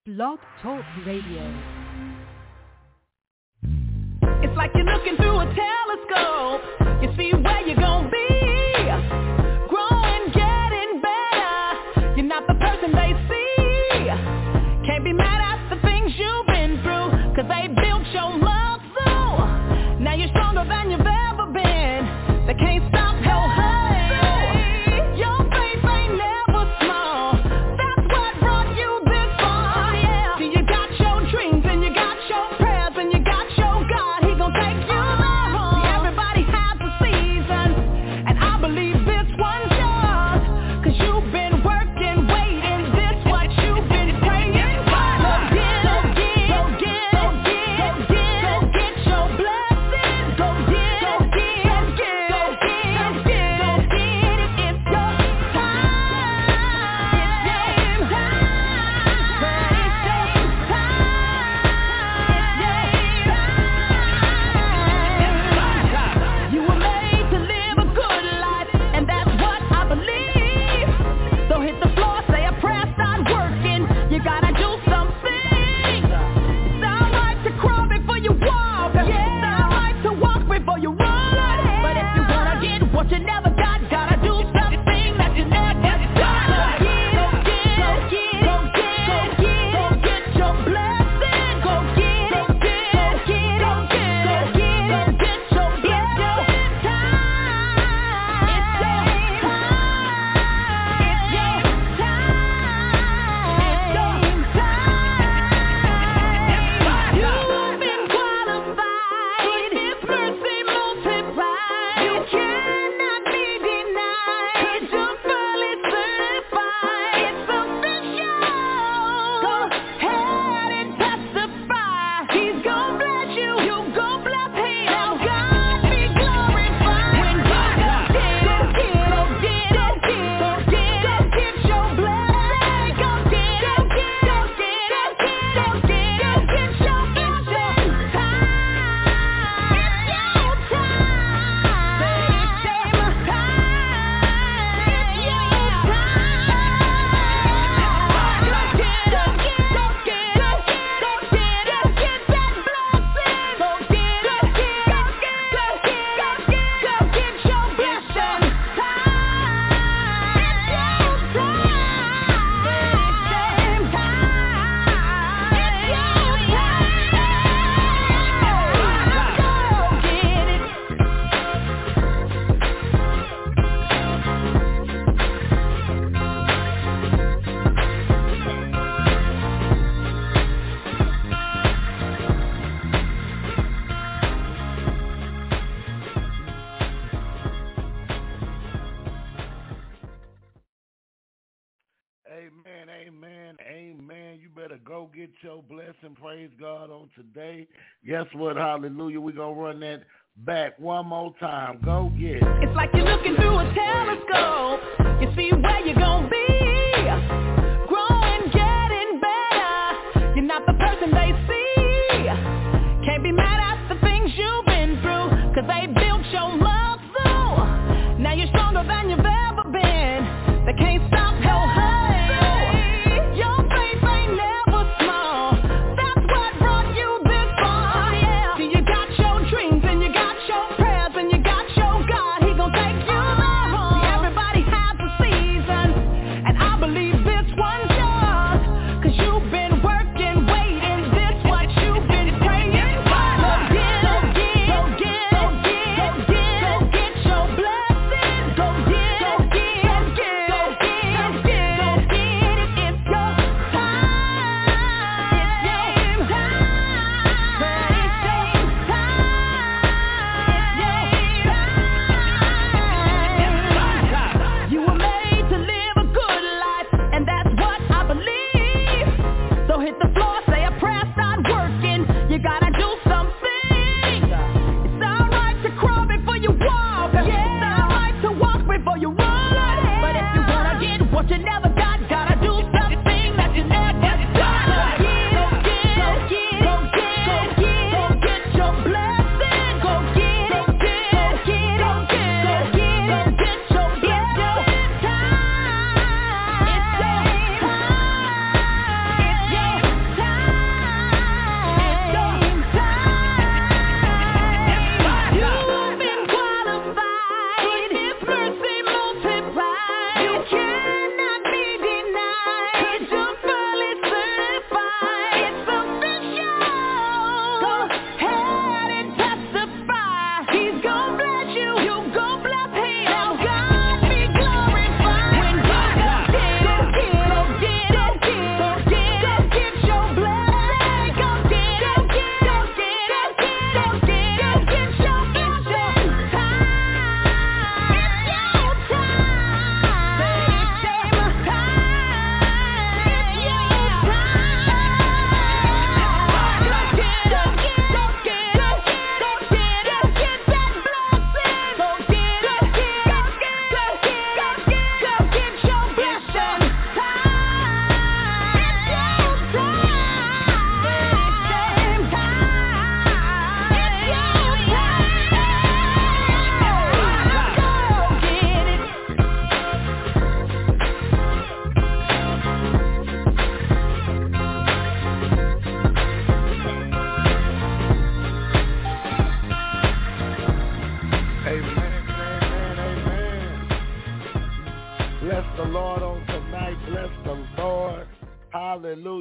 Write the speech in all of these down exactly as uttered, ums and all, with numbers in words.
Blog Talk Radio. It's like you're looking through a telescope. You see where you're gonna be. Growing, getting better. You're not the person they see. Can't be mad at the things you've been through, 'cause they built your muscle. Now you're stronger than you've ever been. They can't stop your hustle. Your faith ain't never small. That's what brought you this far. Yeah. See, you got your dreams and you got your prayers and you got your God. He gon' take you home. See, everybody has a season, and I believe this one's yours, 'cause you've been working, waiting. This what you've been praying for. Go get, go get, go get, go get, go get, go get your blessing. Go get, go get, go get, go get, go get, go get it. It's your time. It's game time. It's game time. You were made to live a good life, and that's what I believe. So hit the floor, say a prayer, start working. You gotta do something. Sound right to crawl before you walk. Yeah. Sound right to walk before you run. But if you wanna get what you never got, gotta do something that you never got. Go get, go get, go get, go get, go get your blessing. Go get, go get, go get, go get, go get, go get your blessing. It's time. It's your time. It's your time. It's your time. You've been qualified with His mercy multiplied. You cannot be denied, 'cause you're fully certified. It's official. Go ahead and testify. He's gon' bless you. You gon' bless Him. Now God be glorified. When you go get, go get, go get, go get, go get, go get your blessing. Go get, go get, go get, go get, go get, go get your blessing. It's time. It's your time. Say it's your time. It's your time. Go get, go get, go get, go get, go get, go get that blessing. Go get, go get, go get, go get, go get, go get your blessing. Time. It's your time. It's same time. It's your time. Go get it. Amen, amen, amen. You better go get your blessing. Praise God on today. Guess what? Hallelujah. We're going to run that back one more time. Go get it. It's like you're looking through a telescope. You see where you're gonna be. Growing, getting better. You're not the person they see. Can't be mad at the things you've been through, 'cause they built your muscle. Now you're stronger than you've ever been. They can't stop your hustle. Your faith ain't never small. That's what brought you this far. Yeah. See, you got your dreams and you got your prayers and you got your God. He gon' take you home. See, everybody has a season, and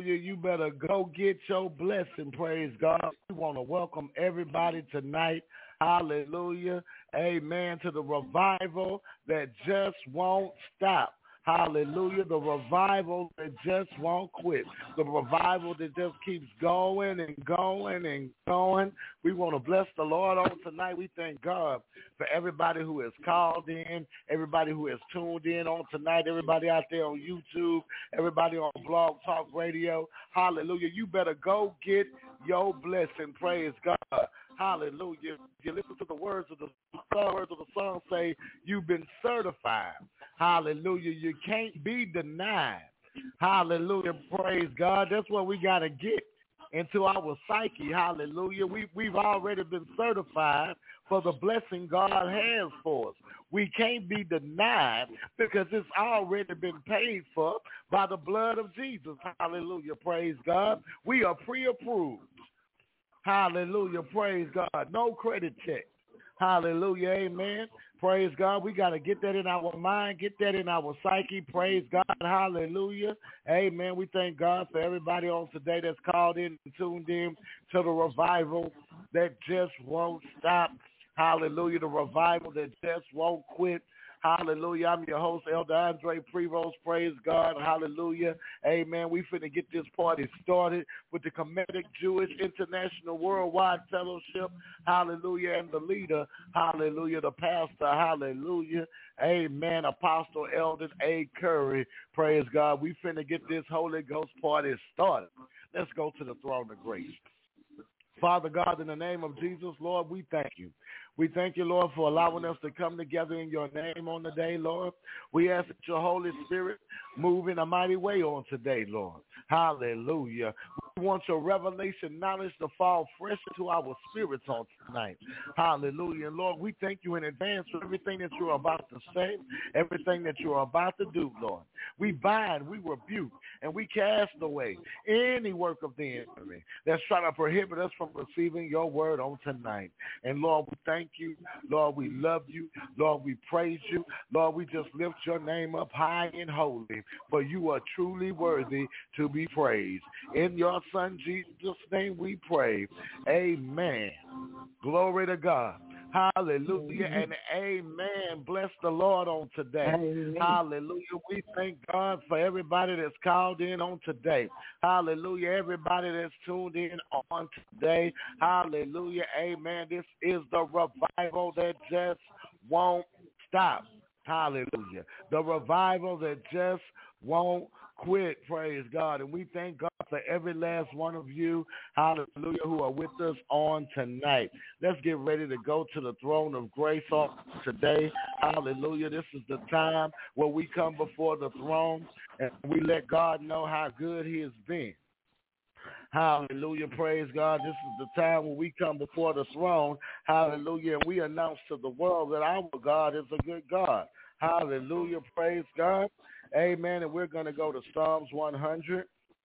Hallelujah. You better go get your blessing. Praise God. We want to welcome everybody tonight. Hallelujah. Amen. To the revival that just won't stop. Hallelujah. The revival that just won't quit. The revival that just keeps going and going and going. We want to bless the Lord on tonight. We thank God for everybody who has called in, everybody who has tuned in on tonight, everybody out there on YouTube, everybody on Blog Talk Radio. Hallelujah. You better go get your blessing. Praise God. Hallelujah. If you listen to the words of the words of the song, say you've been certified. Hallelujah. You can't be denied. Hallelujah. Praise God. That's what we got to get into our psyche. Hallelujah. We, we've already been certified for the blessing God has for us. We can't be denied because it's already been paid for by the blood of Jesus. Hallelujah. Praise God. We are pre-approved. Hallelujah. Praise God. No credit check. Hallelujah. Amen. Praise God. We got to get that in our mind, get that in our psyche. Praise God. Hallelujah. Amen. We thank God for everybody on today that's called in and tuned in to the revival that just won't stop. Hallelujah. The revival that just won't quit. Hallelujah. I'm your host, Elder Andre Prevost. Praise God. Hallelujah. Amen. We finna get this party started with the Kemetic Jewish International Worldwide Fellowship. Hallelujah. And the leader. Hallelujah. The pastor. Hallelujah. Amen. Apostle Eldon A. Curry. Praise God. We finna get this Holy Ghost party started. Let's go to the throne of grace. Father God, in the name of Jesus, Lord, we thank you. We thank you, Lord, for allowing us to come together in your name on the day, Lord. We ask that your Holy Spirit move in a mighty way on today, Lord. Hallelujah. We want your revelation knowledge to fall fresh into our spirits on tonight. Hallelujah. And Lord, we thank you in advance for everything that you're about to say, everything that you're about to do, Lord. We bind, we rebuke, and we cast away any work of the enemy that's trying to prohibit us from receiving your word on tonight. And Lord, we thank you. Lord, we love you. Lord, we praise you. Lord, we just lift your name up high and holy, for you are truly worthy to be praised. In your Son Jesus' name we pray. Amen. Glory to God. Hallelujah and amen. Bless the Lord on today. Amen. Hallelujah. We thank God for everybody that's called in on today. Hallelujah. Everybody that's tuned in on today. Hallelujah. Amen. This is the revival that just won't stop. Hallelujah. The revival that just won't quit. Praise God. And we thank God for every last one of you, hallelujah, who are with us on tonight. Let's get ready to go to the throne of grace on today. Hallelujah. This is the time where we come before the throne and we let God know how good he has been. Hallelujah. Praise God. This is the time when we come before the throne. Hallelujah. And we announce to the world that our God is a good God. Hallelujah. Praise God. Amen. And we're going to go to Psalms one hundred.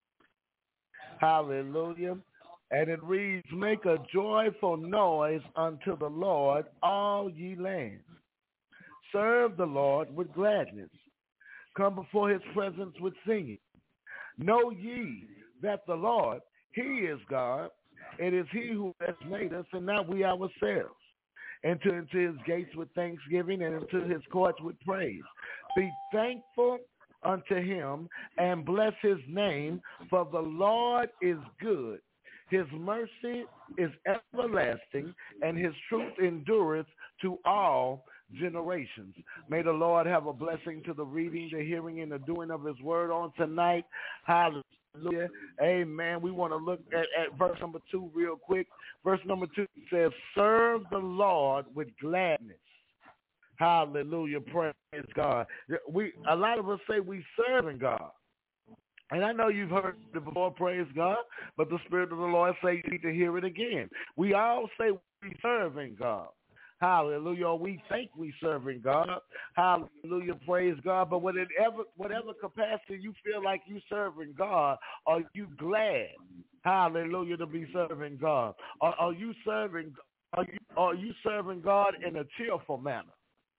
Hallelujah. And it reads, make a joyful noise unto the Lord, all ye lands. Serve the Lord with gladness. Come before his presence with singing. Know ye that the Lord, he is God. It is he who has made us, and not we ourselves. Enter into his gates with thanksgiving and into his courts with praise. Be thankful unto him and bless his name, for the Lord is good. His mercy is everlasting, and his truth endureth to all generations. May the Lord have a blessing to the reading, the hearing, and the doing of his word on tonight. Hallelujah. Amen. We want to look at, at verse number two real quick. Verse number two says, serve the Lord with gladness. Hallelujah. Praise God. We a lot of us say we serving God. And I know you've heard it before, praise God, but the Spirit of the Lord say you need to hear it again. We all say we serving God. Hallelujah. Or we think we serving God. Hallelujah. Praise God. But whatever, whatever capacity you feel like you serving God, are you glad, hallelujah, to be serving God? Are, are you serving are you, are you serving God in a cheerful manner?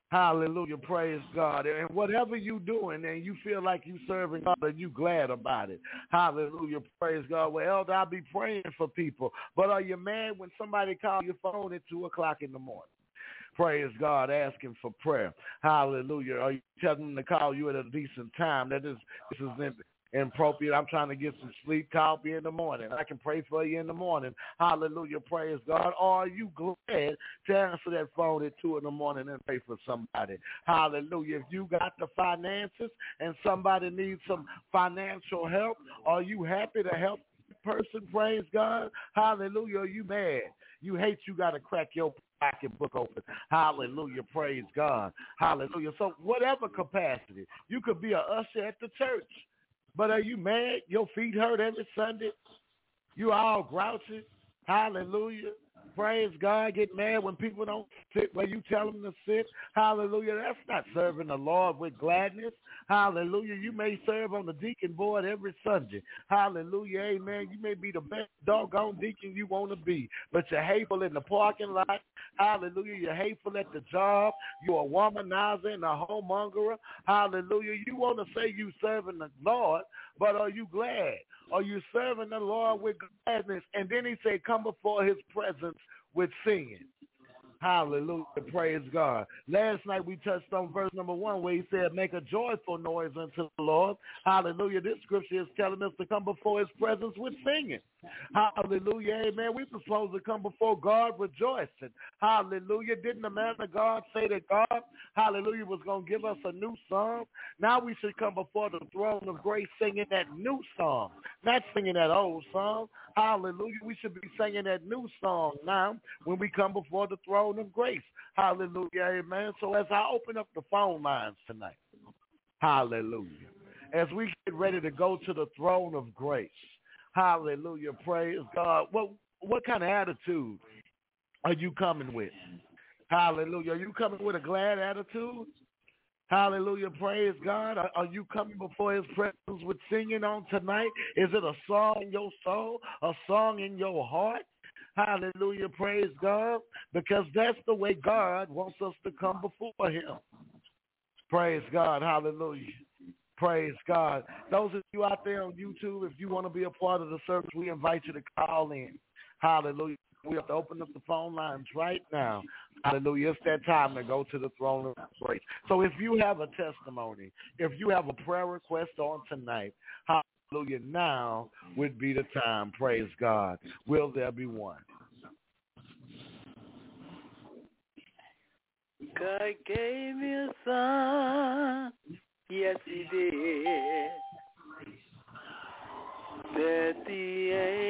Hallelujah, praise God. And whatever you doing and you feel like you serving God and you glad about it. Hallelujah, praise God. Well, Elder, I'll be praying for people. But are you mad when somebody calls your phone at two o'clock in the morning? Praise God, asking for prayer. Hallelujah. Are you telling them to call you at a decent time? That is, this is inappropriate. I'm trying to get some sleep. Call me in the morning. I can pray for you in the morning. Hallelujah, praise God. Or are you glad to answer that phone at two in the morning and pray for somebody? Hallelujah. If you got the finances and somebody needs some financial help, are you happy to help the person? Praise God. Hallelujah. Are you mad? You hate you got to crack your pocketbook open. Hallelujah. Praise God. Hallelujah. So whatever capacity, you could be an usher at the church. But are you mad? Your feet hurt every Sunday? You all grouchy? Hallelujah. Praise God. Get mad when people don't sit where you tell them to sit. Hallelujah. That's not serving the Lord with gladness. Hallelujah. You may serve on the deacon board every Sunday. Hallelujah. Amen. You may be the best doggone deacon you want to be, but you're hateful in the parking lot. Hallelujah. You're hateful at the job. You're a womanizer and a homemongerer. Hallelujah. You want to say you serving the Lord, but are you glad? Are you serving the Lord with gladness? And then he said, come before his presence with singing. Hallelujah. Praise God. Last night we touched on verse number one where he said, make a joyful noise unto the Lord. Hallelujah. This scripture is telling us to come before his presence with singing. Hallelujah. Amen. We were supposed to come before God rejoicing. Hallelujah. Didn't the man of God say that God, hallelujah, was going to give us a new song? Now we should come before the throne of grace singing that new song, not singing that old song. Hallelujah. We should be singing that new song now when we come before the throne of grace. Hallelujah. Amen. So as I open up the phone lines tonight, hallelujah, as we get ready to go to the throne of grace, hallelujah, praise God. What, what kind of attitude are you coming with? Hallelujah. Are you coming with a glad attitude? Hallelujah, praise God. Are, are you coming before his presence with singing on tonight? Is it a song in your soul, a song in your heart? Hallelujah, praise God. Because that's the way God wants us to come before him. Praise God, hallelujah. Praise God. Those of you out there on YouTube, if you want to be a part of the service, we invite you to call in. Hallelujah. We have to open up the phone lines right now. Hallelujah. It's that time to go to the throne of grace. So if you have a testimony, if you have a prayer request on tonight, hallelujah, now would be the time. Praise God. Will there be one? God gave me a son. Yes, he did. That the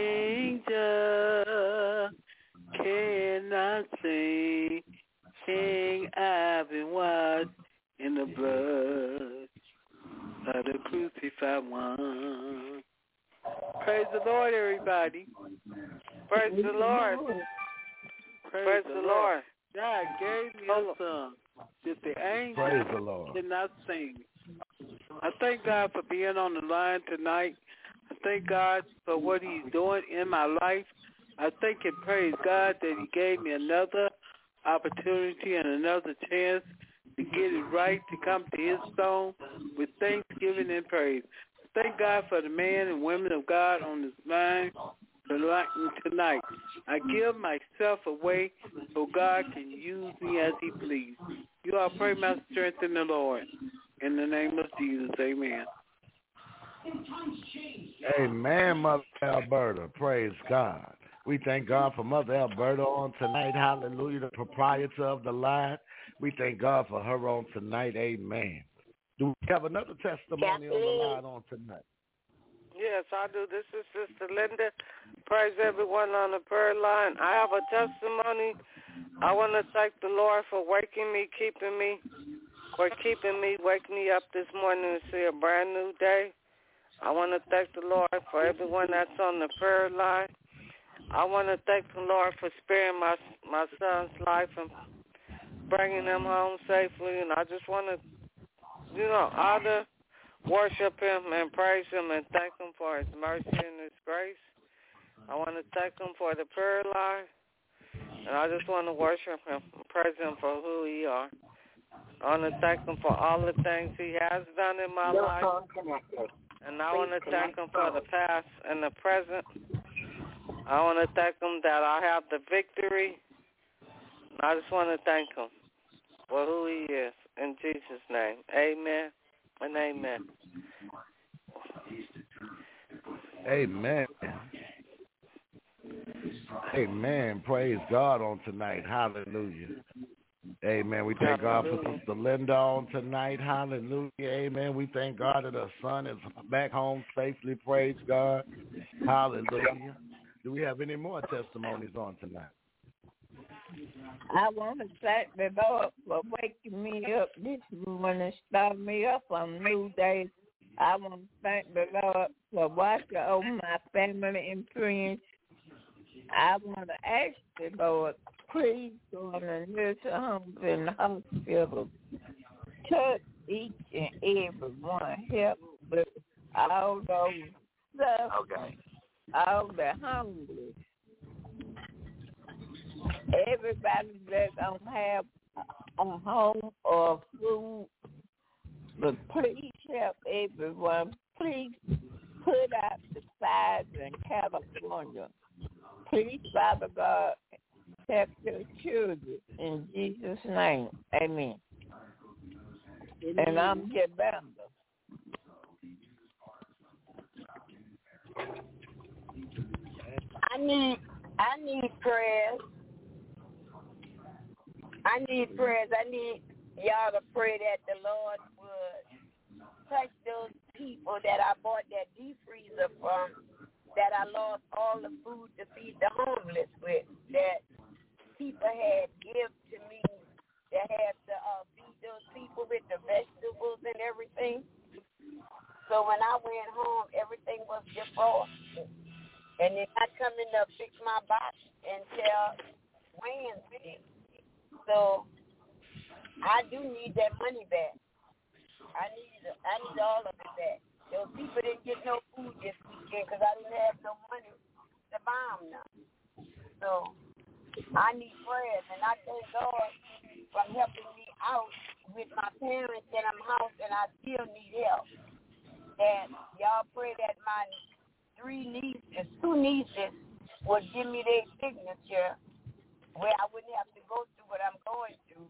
angel cannot sing. King, I've been washed in the blood of the crucified one. Praise the Lord, everybody. Praise the Lord. Praise the Lord. God gave me a son that the angel cannot sing. I thank God for being on the line tonight. I thank God for what he's doing in my life. I thank and praise God that he gave me another opportunity and another chance to get it right, to come to his throne with thanksgiving and praise. Thank God for the men and women of God on this line tonight. I give myself away so God can use me as he please. You all pray my strength in the Lord. In the name of Jesus, amen. Amen, Mother Alberta. Praise God. We thank God for Mother Alberta on tonight. Hallelujah, the proprietor of the line. We thank God for her on tonight. Amen. Do we have another testimony on the line on tonight? Yes, I do. This is Sister Linda. Praise everyone on the prayer line. I have a testimony. I want to thank the Lord for waking me, keeping me, for keeping me, waking me up this morning to see a brand new day. I want to thank the Lord for everyone that's on the prayer line. I want to thank the Lord for sparing my my son's life and bringing him home safely. And I just want to, you know, honor, worship him and praise him and thank him for his mercy and his grace. I want to thank him for the prayer line. And I just want to worship him and praise him for who he are. I want to thank him for all the things he has done in my life. And I want to thank him for the past and the present. I want to thank him that I have the victory. And I just want to thank him for who he is. In Jesus' name, amen and amen. Amen. Amen. Praise God on tonight. Hallelujah. Amen. We thank God for Sister Linda on tonight. Hallelujah. Amen. We thank God that her son is back home safely. Praise God. Hallelujah. Do we have any more testimonies on tonight? I want to thank the Lord for waking me up this morning and starting me up on new days. I want to thank the Lord for watching over my family and friends. I want to ask the Lord, please go in the nursing homes and the hospitals. Touch each and every one. Help with all those stuff, okay. All the hungry. Everybody that don't have a home or food, but please help everyone. Please put out the fires in California. Please, Father God, help your children in Jesus' name. Amen. Amen. And I'm Kibanda. I need, I need prayers. I need prayers. I need y'all to pray that the Lord would touch those people that I bought that deep freezer from, that I lost all the food to feed the homeless with, that people had give to me, that had to uh, feed those people with the vegetables and everything. So when I went home, everything was defrosted. And then I come in to fix my box until Wednesday. So I do need that money back. I need I need all of it back. Those people didn't get no food this weekend because I didn't have no money to buy them now. So I need prayers, and I thank God for helping me out with my parents in my house, and I still need help. And y'all pray that my three nieces, two nieces, would give me their signature where I wouldn't have to go through what I'm going through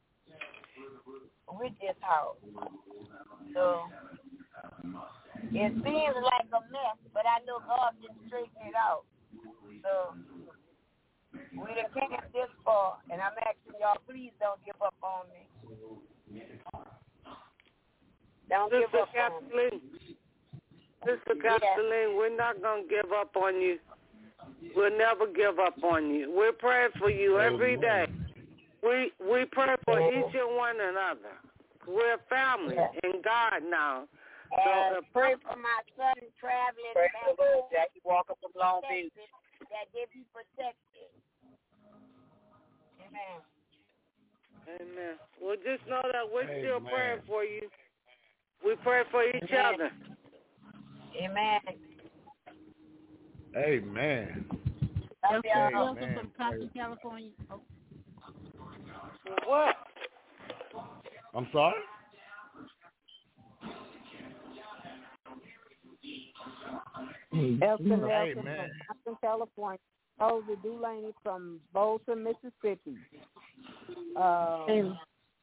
with this house. So it seems like a mess, but I know God can straighten it out. So we done came this far, and I'm asking y'all, please don't give up on me. Don't Sister give up Kathleen, on me. Sister Kathleen, yes. We're not going to give up on you. We'll never give up on you. We're praying for you every day. We we pray for Amen. each and one another. We're family yes. in God now. And so, uh, pray for my son traveling pray back for home. Jackie Walker from Long Beach. That they be protected. Amen. Amen. Well, just know that we're Amen. still praying for you. We pray for each Amen. other. Amen. Amen. Love y'all. Wilson from Compton, California. Oh. What? I'm sorry? Elton Nelson Amen. from Compton, California. Jose Dulaney from Bolton, Mississippi. Um,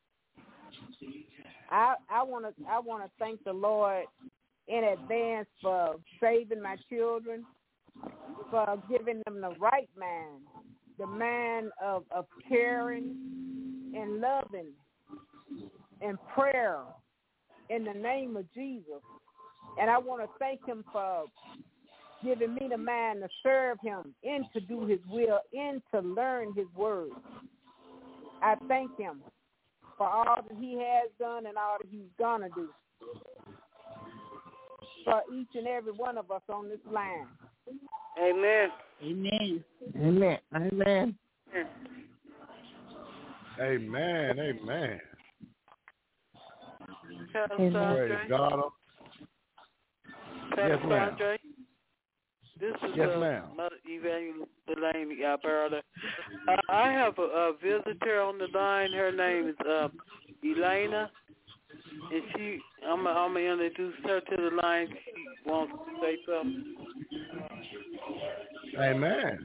I I want to I want to thank the Lord in advance for saving my children, for giving them the right man, the man of, of caring and loving and prayer in the name of Jesus. And I want to thank him for giving me the mind to serve him and to do his will and to learn his word. I thank him for all that he has done and all that he's going to do for each and every one of us on this line. Amen. Amen. Amen. Amen. Amen. Amen. Praise God. Yes, ma'am. This is yes, uh, ma'am. Mother Evangelist Delaney Alberta. Uh, I have a, a visitor on the line. Her name is uh, Elena, and she, I'm I'm gonna introduce her to the line. She wants to say something. Amen.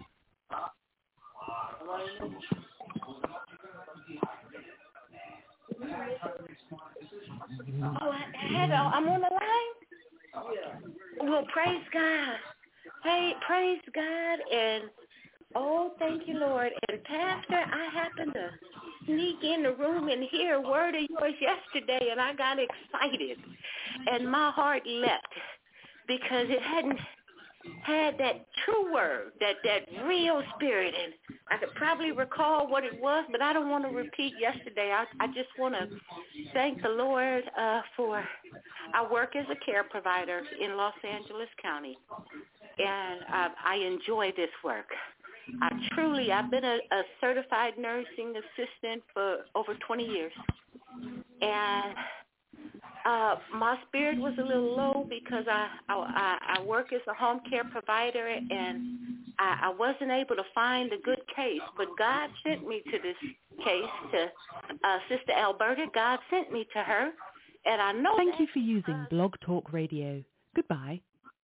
Oh, hello, I'm on the line? Yeah. Well, praise God. Hey, praise God, and oh, thank you, Lord. And Pastor, I happened to sneak in the room and hear a word of yours yesterday, and I got excited, and my heart leapt because it hadn't had that true word, that, that real spirit, and I could probably recall what it was, but I don't want to repeat yesterday. I, I just want to thank the Lord uh, for I work as a care provider in Los Angeles County, and uh, I enjoy this work. I truly, I've been a, a certified nursing assistant for over twenty years, and uh, my spirit was a little low because I, I, I work as a home care provider, and I, I wasn't able to find a good case, but God sent me to this case, to uh, Sister Alberta. God sent me to her, and I know Thank that, you for using uh, Blog Talk Radio. Goodbye.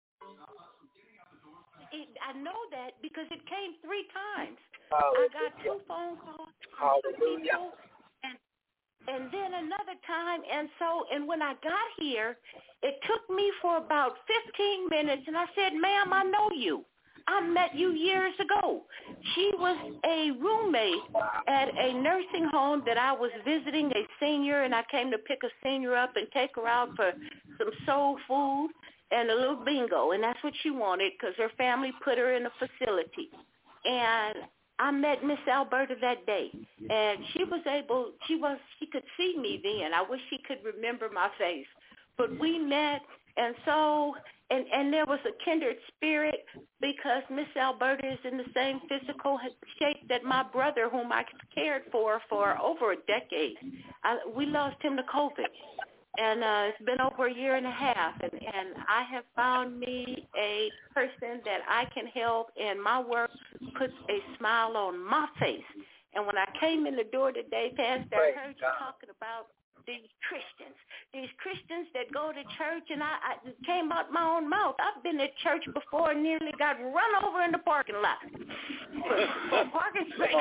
It, I know that because it came three times. Hallelujah. I got two phone calls from Hallelujah. people, and and then another time. And so, and when I got here, it took me for about fifteen minutes, and I said, ma'am, I know you. I met you years ago. She was a roommate at a nursing home that I was visiting, a senior, and I came to pick a senior up and take her out for some soul food and a little bingo, and that's what she wanted because her family put her in a facility. And I met Miss Alberta that day, and she was able, she was, she could see me then. I wish she could remember my face. But we met, and so, and, and there was a kindred spirit because Miss Alberta is in the same physical shape that my brother, whom I cared for for over a decade. I, we lost him to COVID. And uh, it's been over a year and a half, and, and I have found me a person that I can help, and my work puts a smile on my face. And when I came in the door today, Pastor, I heard you talking about these Christians, these Christians that go to church, and I, I it came out my own mouth. I've been at church before and nearly got run over in the parking lot for, for parking space.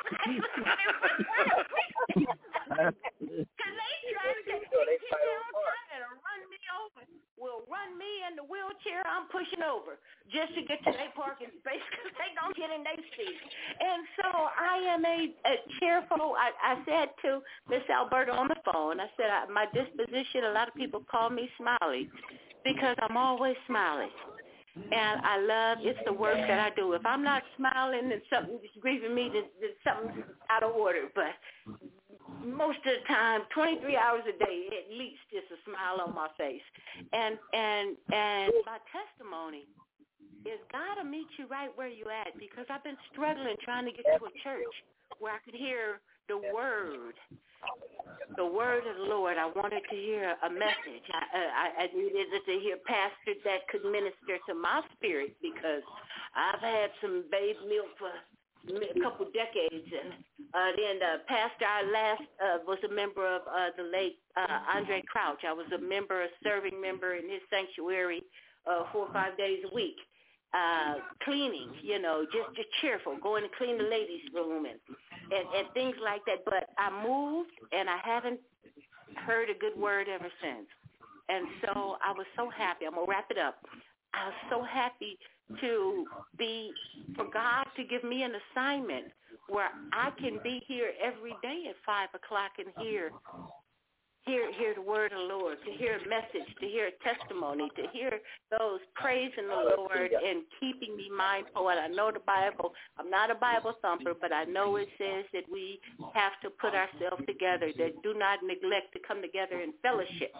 Because they try to get trying to run me over. Will run me in the wheelchair I'm pushing over just to get to their parking space because they don't get in their seat. And so I am a, a cheerful, I, I said to Miss Alberta on the phone, I said, I, my disposition, a lot of people call me Smiley because I'm always smiling. And I love, it's the work that I do. If I'm not smiling, then something's grieving me, then, then something's out of order. But most of the time, twenty-three hours a day, at least, it's a smile on my face. And and and my testimony is God will meet you right where you at, because I've been struggling trying to get to a church where I could hear the word, the word of the Lord. I wanted to hear a message. I, I, I needed to hear a pastor that could minister to my spirit, because I've had some babe milk for a couple decades, and uh, then the pastor I last uh, was a member of uh, the late uh, Andre Crouch. I was a member, a serving member in his sanctuary uh, four or five days a week, uh, cleaning, you know, just, just cheerful, going to clean the ladies' room and, and, and things like that. But I moved, and I haven't heard a good word ever since. And so I was so happy. I'm going to wrap it up. I was so happy to be, for God to give me an assignment where I can be here every day at five o'clock and hear, hear, hear the word of the Lord, to hear a message, to hear a testimony, to hear those praising the Lord and keeping me mindful. And I know the Bible, I'm not a Bible thumper, but I know it says that we have to put ourselves together, that do not neglect to come together in fellowship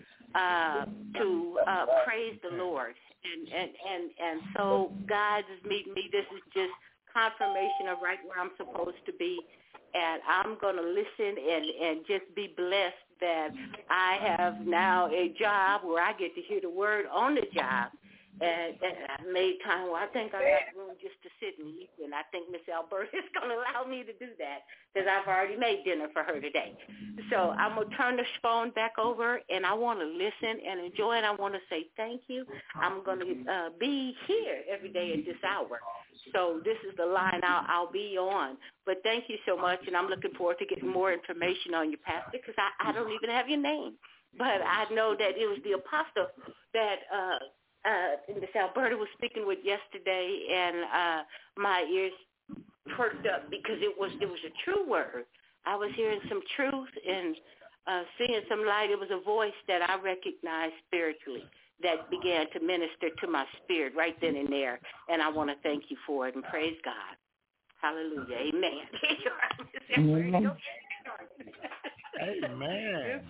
uh, to uh, praise the Lord. And, and, and, and so God is meeting me. This is just confirmation of right where I'm supposed to be. And I'm going to listen and, and just be blessed that I have now a job where I get to hear the word on the job. And, and I made time where I think I got room just to sit and eat, and I think Miss Alberta is going to allow me to do that because I've already made dinner for her today. So I'm going to turn the phone back over, and I want to listen and enjoy it. I want to say thank you. I'm going to uh, be here every day at this hour. So this is the line I'll, I'll be on. But thank you so much, and I'm looking forward to getting more information on your pastor because I, I don't even have your name. But I know that it was the apostle that uh, – Uh, Miss Alberta was speaking with yesterday, and uh, my ears perked up because it was it was a true word. I was hearing some truth and uh, seeing some light. It was a voice that I recognized spiritually that began to minister to my spirit right then and there, and I want to thank you for it and praise God. Hallelujah. Amen. Amen. Amen.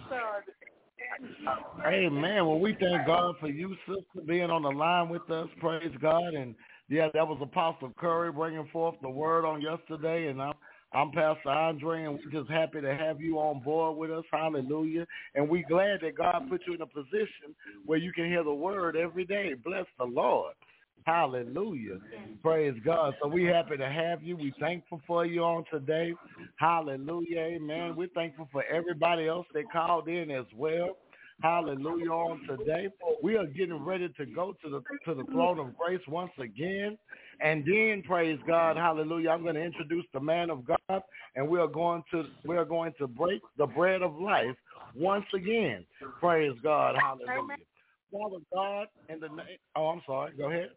Amen. Well, we thank God for you, sister, being on the line with us. Praise God. And, yeah, that was Apostle Curry bringing forth the word on yesterday. And I'm, I'm Pastor Andre, and we're just happy to have you on board with us. Hallelujah. And we're glad that God put you in a position where you can hear the word every day. Bless the Lord. Hallelujah. Praise God. So we're happy to have you. We're thankful for you on today. Hallelujah. Amen. We're thankful for everybody else that called in as well. Hallelujah on today. We are getting ready to go to the to the throne of grace once again. And then, praise God, hallelujah, I'm going to introduce the man of God, and we are going to we are going to break the bread of life once again. Praise God. Hallelujah. Father God, in the name, oh, I'm sorry. Go ahead.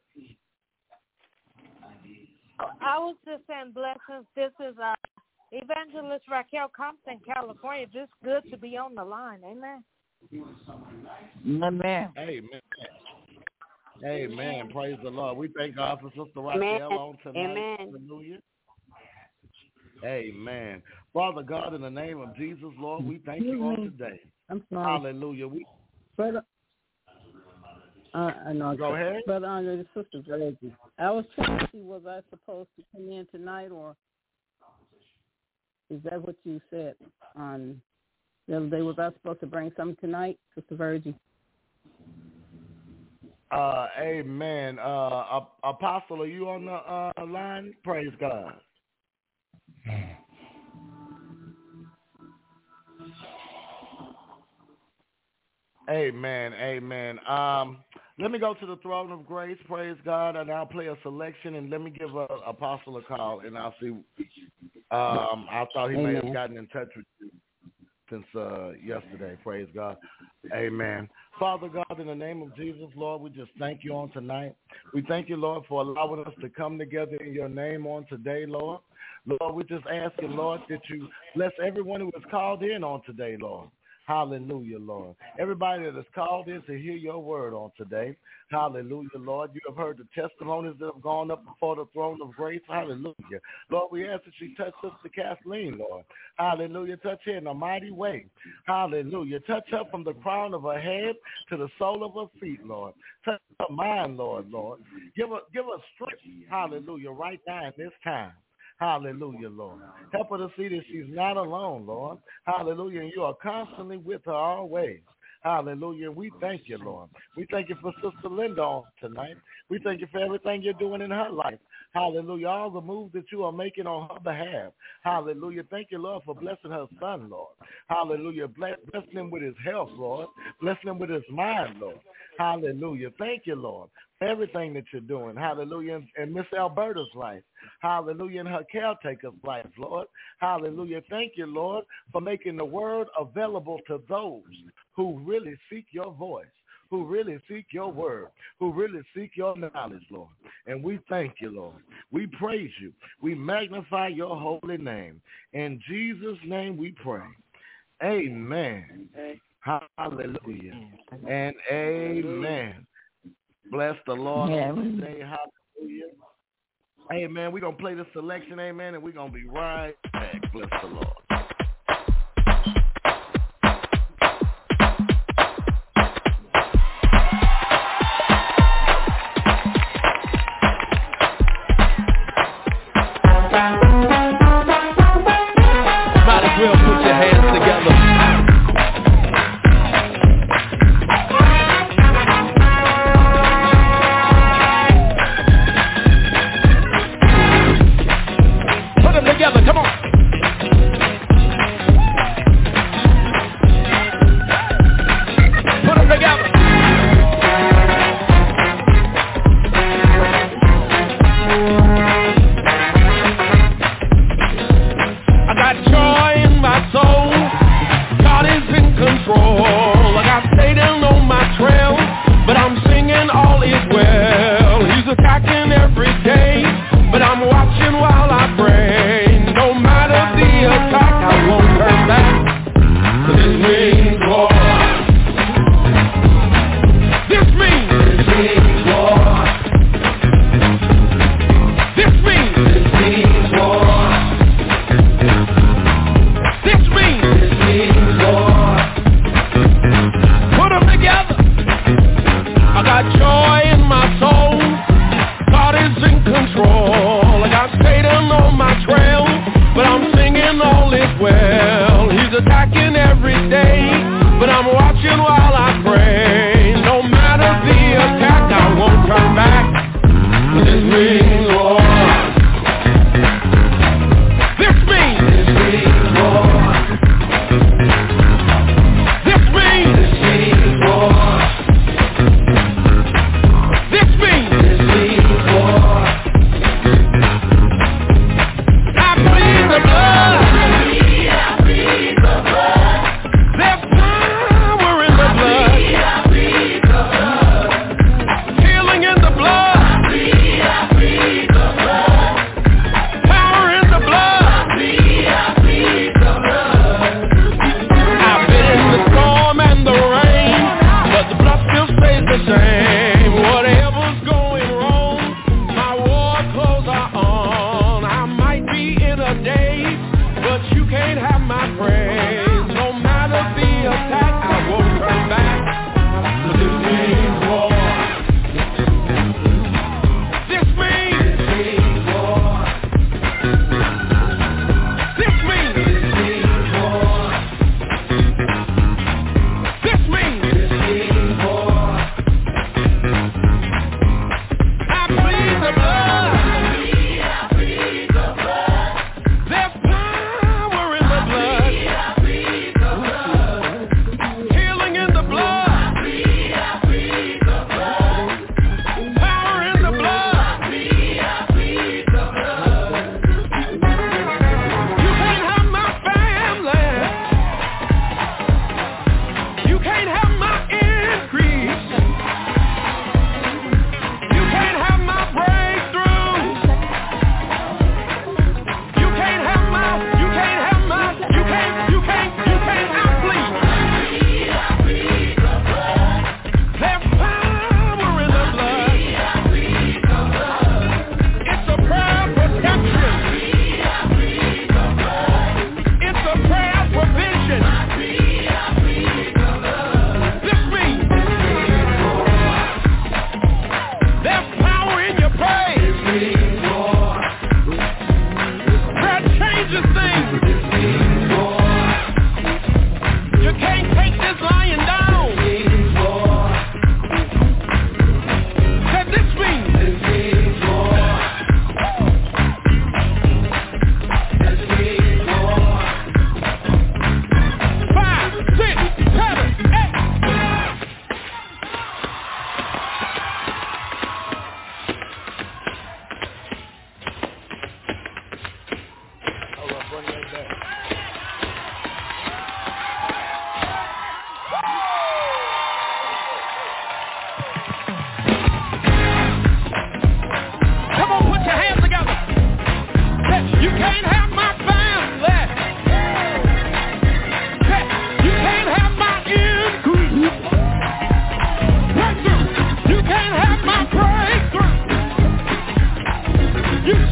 I was just saying blessings. This is uh, Evangelist Raquel Compton, California. Just good to be on the line. Amen. Amen. Amen. Amen. Praise the Lord. We thank God for Sister Raquel on tonight. Amen. Hallelujah. Amen. Father God, in the name of Jesus, Lord, we thank you on today. I'm sorry. Hallelujah. We Brother, uh, I know. Go ahead. Brother Andre, the sister's Reggie. I was trying to see, was I supposed to come in tonight, or is that what you said on the other day? Was I supposed to bring something tonight, Sister Virgie? Uh, amen. Uh, Apostle, are you on the uh, line? Praise God. Amen. Amen. Um, let me go to the throne of grace. Praise God. And I'll play a selection, and let me give a, Apostle a call, and I'll see. Um, I thought he Amen. may have gotten in touch with you since uh, yesterday. Praise God. Amen. Father God, in the name of Jesus, Lord, we just thank you on tonight. We thank you, Lord, for allowing us to come together in your name on today, Lord. Lord, we just ask you, Lord, that you bless everyone who has called in on today, Lord. Hallelujah, Lord. Everybody that has called in to hear your word on today. Hallelujah, Lord. You have heard the testimonies that have gone up before the throne of grace. Hallelujah. Lord, we ask that you touch Sister Kathleen, Lord. Hallelujah. Touch her in a mighty way. Hallelujah. Touch her from the crown of her head to the sole of her feet, Lord. Touch her mind, Lord, Lord. Give her, give her strength, hallelujah, right now in this time. Hallelujah, Lord. Help her to see that she's not alone, Lord. Hallelujah. And you are constantly with her always. Hallelujah. We thank you, Lord. We thank you for Sister Linda on tonight. We thank you for everything you're doing in her life. Hallelujah. All the moves that you are making on her behalf. Hallelujah. Thank you, Lord, for blessing her son, Lord. Hallelujah. Bless, blessing him with his health, Lord. Blessing him with his mind, Lord. Hallelujah. Thank you, Lord, for everything that you're doing. Hallelujah. In Miss Alberta's life. Hallelujah. In her caretaker's life, Lord. Hallelujah. Thank you, Lord, for making the word available to those who really seek your voice, who really seek your word, who really seek your knowledge, Lord. And we thank you, Lord. We praise you. We magnify your holy name. In Jesus' name we pray. Amen. Hallelujah. And amen. Bless the Lord. Yeah. Say hallelujah. Amen. We're going to play the selection, amen, and we're going to be right back. Bless the Lord. Might as well put your hands together.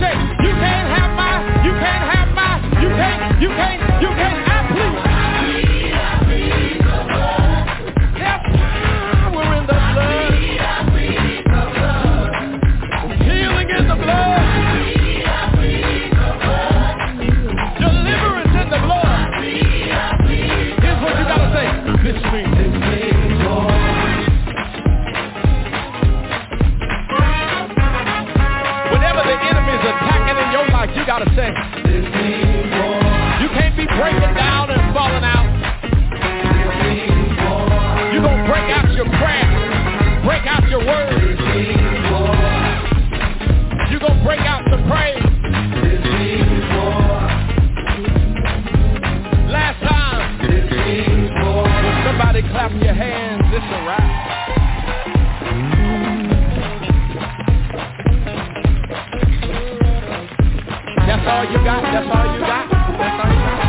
say, you can't have my, you can't have my, you can't, you can't, you can't, I plead. There's power in the blood. Healing in the blood. Deliverance in the blood. Here's what you gotta say. This means, this means more. Whenever the enemy is attacking in your life, you gotta say, this means more. You can't be breaking down and falling out. This means more. You're gonna break out your prayer, break out your words. This means more. You're gonna break out some praise. This means more. Last time, this means more. When somebody clap your hands, it's a wrap. That's all you got, that's all you got, that's all you got.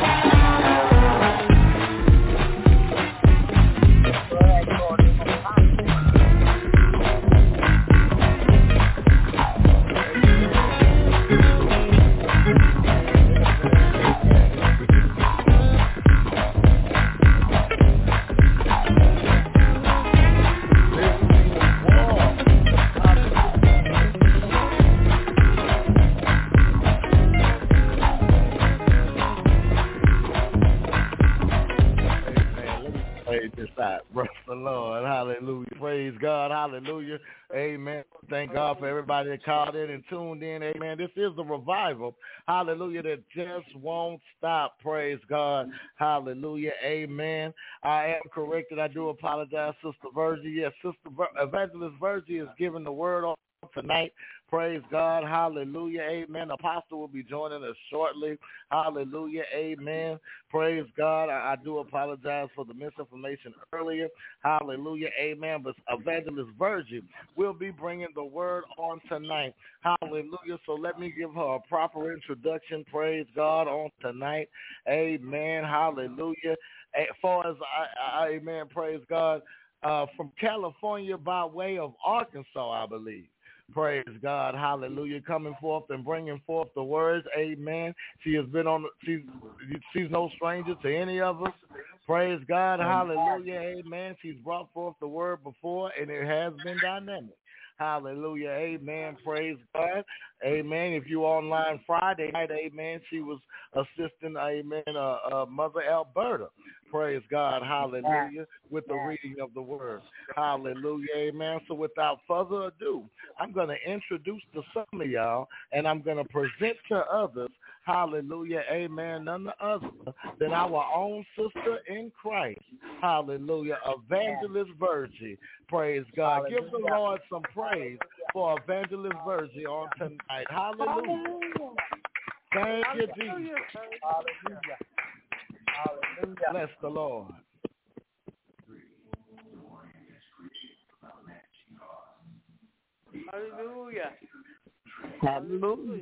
Bless the Lord. Hallelujah. Praise God. Hallelujah. Amen. Thank God for everybody that called in and tuned in. Amen. This is the revival. Hallelujah. That just won't stop. Praise God. Hallelujah. Amen. I am corrected. I do apologize, Sister Virgie. Yes, Sister Vir- Evangelist Virgie is giving the word on tonight. Praise God. Hallelujah. Amen. Apostle will be joining us shortly. Hallelujah. Amen. Praise God. I, I do apologize for the misinformation earlier. Hallelujah. Amen. But Evangelist Virgie will be bringing the word on tonight. Hallelujah. So let me give her a proper introduction. Praise God on tonight. Amen. Hallelujah. As far as I, I amen. Praise God. Uh, from California by way of Arkansas, I believe. Praise God. Hallelujah. Coming forth and bringing forth the words. Amen. She has been on, she's, she's no stranger to any of us. Praise God. Hallelujah. Amen. She's brought forth the word before and it has been dynamic. Hallelujah. Amen. Praise God. Amen. If you were online Friday night, amen, she was assisting, amen, uh, uh, Mother Alberta. Praise God. Hallelujah. With the reading of the word. Hallelujah. Amen. So without further ado, I'm going to introduce to some of y'all and I'm going to present to others. Hallelujah. Amen. None other than our own sister in Christ. Hallelujah. Evangelist Virgie. Praise God. Hallelujah. Give the Lord some praise for Evangelist Virgie on tonight. Hallelujah. Hallelujah. Thank you, Jesus. Hallelujah. Hallelujah. Bless the Lord. Hallelujah. Hallelujah.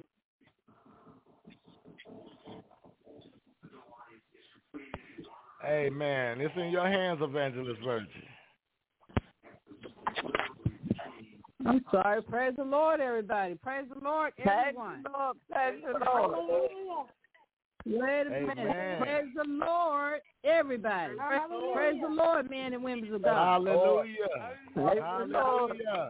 Amen. It's in your hands, Evangelist Virgie. I'm sorry. Praise the Lord, everybody. Praise the Lord, everyone. Praise the Lord. Praise the Lord. Wait a minute. Amen. Praise the Lord, everybody. Hallelujah. Praise the Lord, men and women of God. Hallelujah. Praise Hallelujah.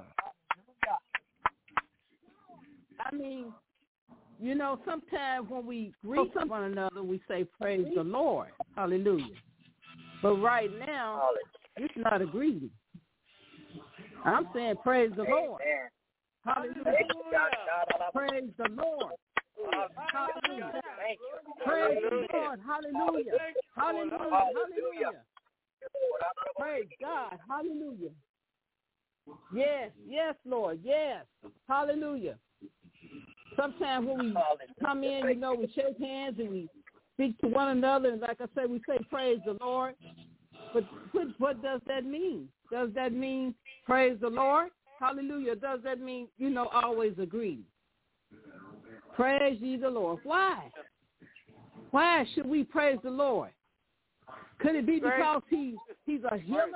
I mean, you know, sometimes when we greet one another, we say, praise the Lord. Hallelujah. But right now, it's not a greeting. I'm saying, praise the Lord. Hallelujah. Praise the Lord. Hallelujah. Praise the Lord. Hallelujah. Hallelujah. Hallelujah. Praise God. Hallelujah. Yes. Yes, Lord. Yes. Hallelujah. Sometimes when we come in, you know, we shake hands and we speak to one another. And like I said, we say praise the Lord. But what, what does that mean? Does that mean praise the Lord? Hallelujah. Does that mean, you know, always agree? Praise ye the Lord. Why? Why should we praise the Lord? Could it be because he, he's a healer?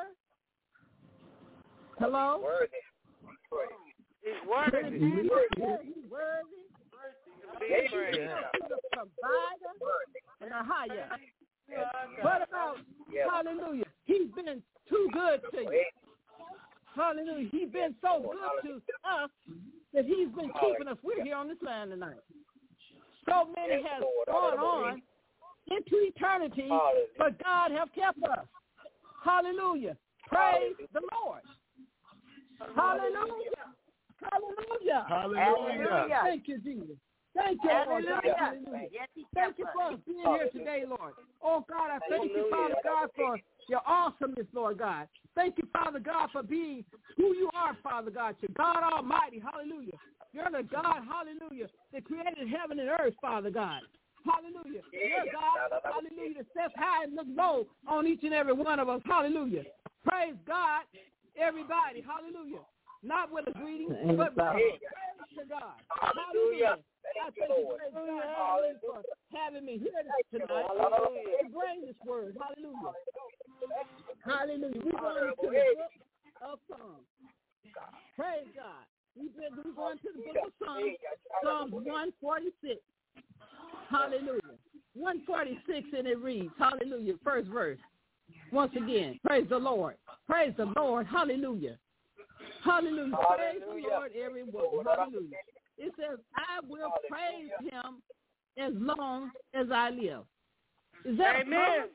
Hello? He's worthy. He's worthy. the provider and a higher. What about, hallelujah, he's been too good to you. Hallelujah. He's been so good to us that he's been keeping us. We're here on this land tonight. So many has gone on into eternity, but God have kept us. Hallelujah. Praise the Lord. Hallelujah. Hallelujah. Hallelujah. Thank you, Jesus. Thank you, Lord. Hallelujah. Thank you for being here today, Lord. Oh, God, I thank you, Father God, for your awesomeness, Lord God. Thank you, Father God, for being who you are, Father God. You're God Almighty. Hallelujah. You're the God, hallelujah, that created heaven and earth, Father God. Hallelujah. You're God, hallelujah, that sits high and looks low on each and every one of us. Hallelujah. Praise God, everybody. Hallelujah. Not with a greeting, but with praise to God. Hallelujah. I thank you, praise God, hallelujah, for having me here tonight and bring this word. Hallelujah. Hallelujah. We're going to the book of Psalms. Praise God. We've been we're going to the book of Psalms, Psalms one forty-six. Hallelujah. one forty-six, and it reads, hallelujah, first verse. Once again, praise the Lord. Praise the Lord. Hallelujah. Hallelujah. Praise the Lord, everyone. Hallelujah. It says, I will praise him as long as I live. Is that Amen. A promise?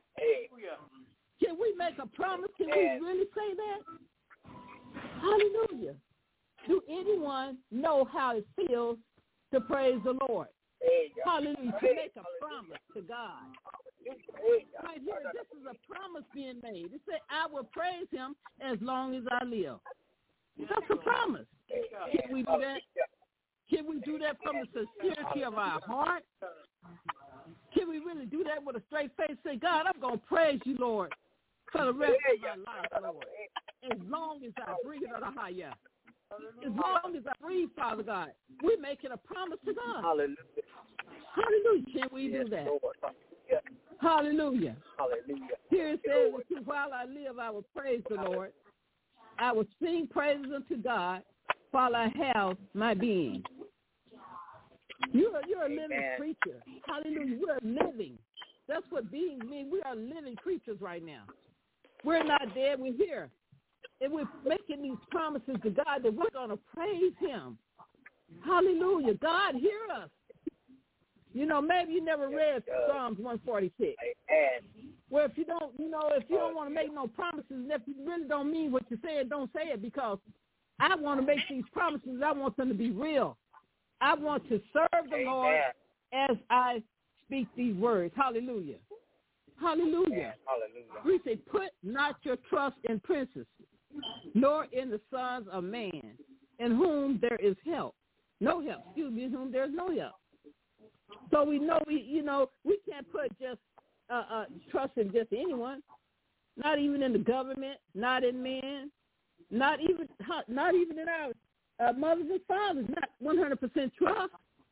Can we make a promise? Can we really say that? Hallelujah. Do anyone know how it feels to praise the Lord? Hallelujah. To make a promise to God. Right here, this is a promise being made. It said, I will praise him as long as I live. That's a promise. Can we do that? Can we do that from the sincerity of our heart? Can we really do that with a straight face? Say, God, I'm going to praise you, Lord, for the rest of my life, Lord. As long as I breathe on a higher. As long as I breathe, Father God, we're making a promise to God. Hallelujah. Hallelujah. Can we do that? Hallelujah. Hallelujah. Here it says, while I live, I will praise the Lord. I will sing praises unto God while I have my being. You're, you're a living Amen. Creature. Hallelujah. We're living. That's what beings mean. We are living creatures right now. We're not dead. We're here. And we're making these promises to God that we're going to praise him. Hallelujah. God, hear us. You know, maybe you never read Psalms one forty-six. Well, if you don't, you know, if you don't want to make no promises, and if you really don't mean what you say, don't say it, because I want to make these promises. I want them to be real. I want to serve the Lord as I speak these words. Hallelujah. Hallelujah. Hallelujah. We say, put not your trust in princes, nor in the sons of man, in whom there is help. No help. Excuse me, in whom there is no help. So we know we, you know, we can't put just uh, uh, trust in just anyone, not even in the government, not in men, not even not even in our uh, mothers and fathers. Not one hundred percent trust.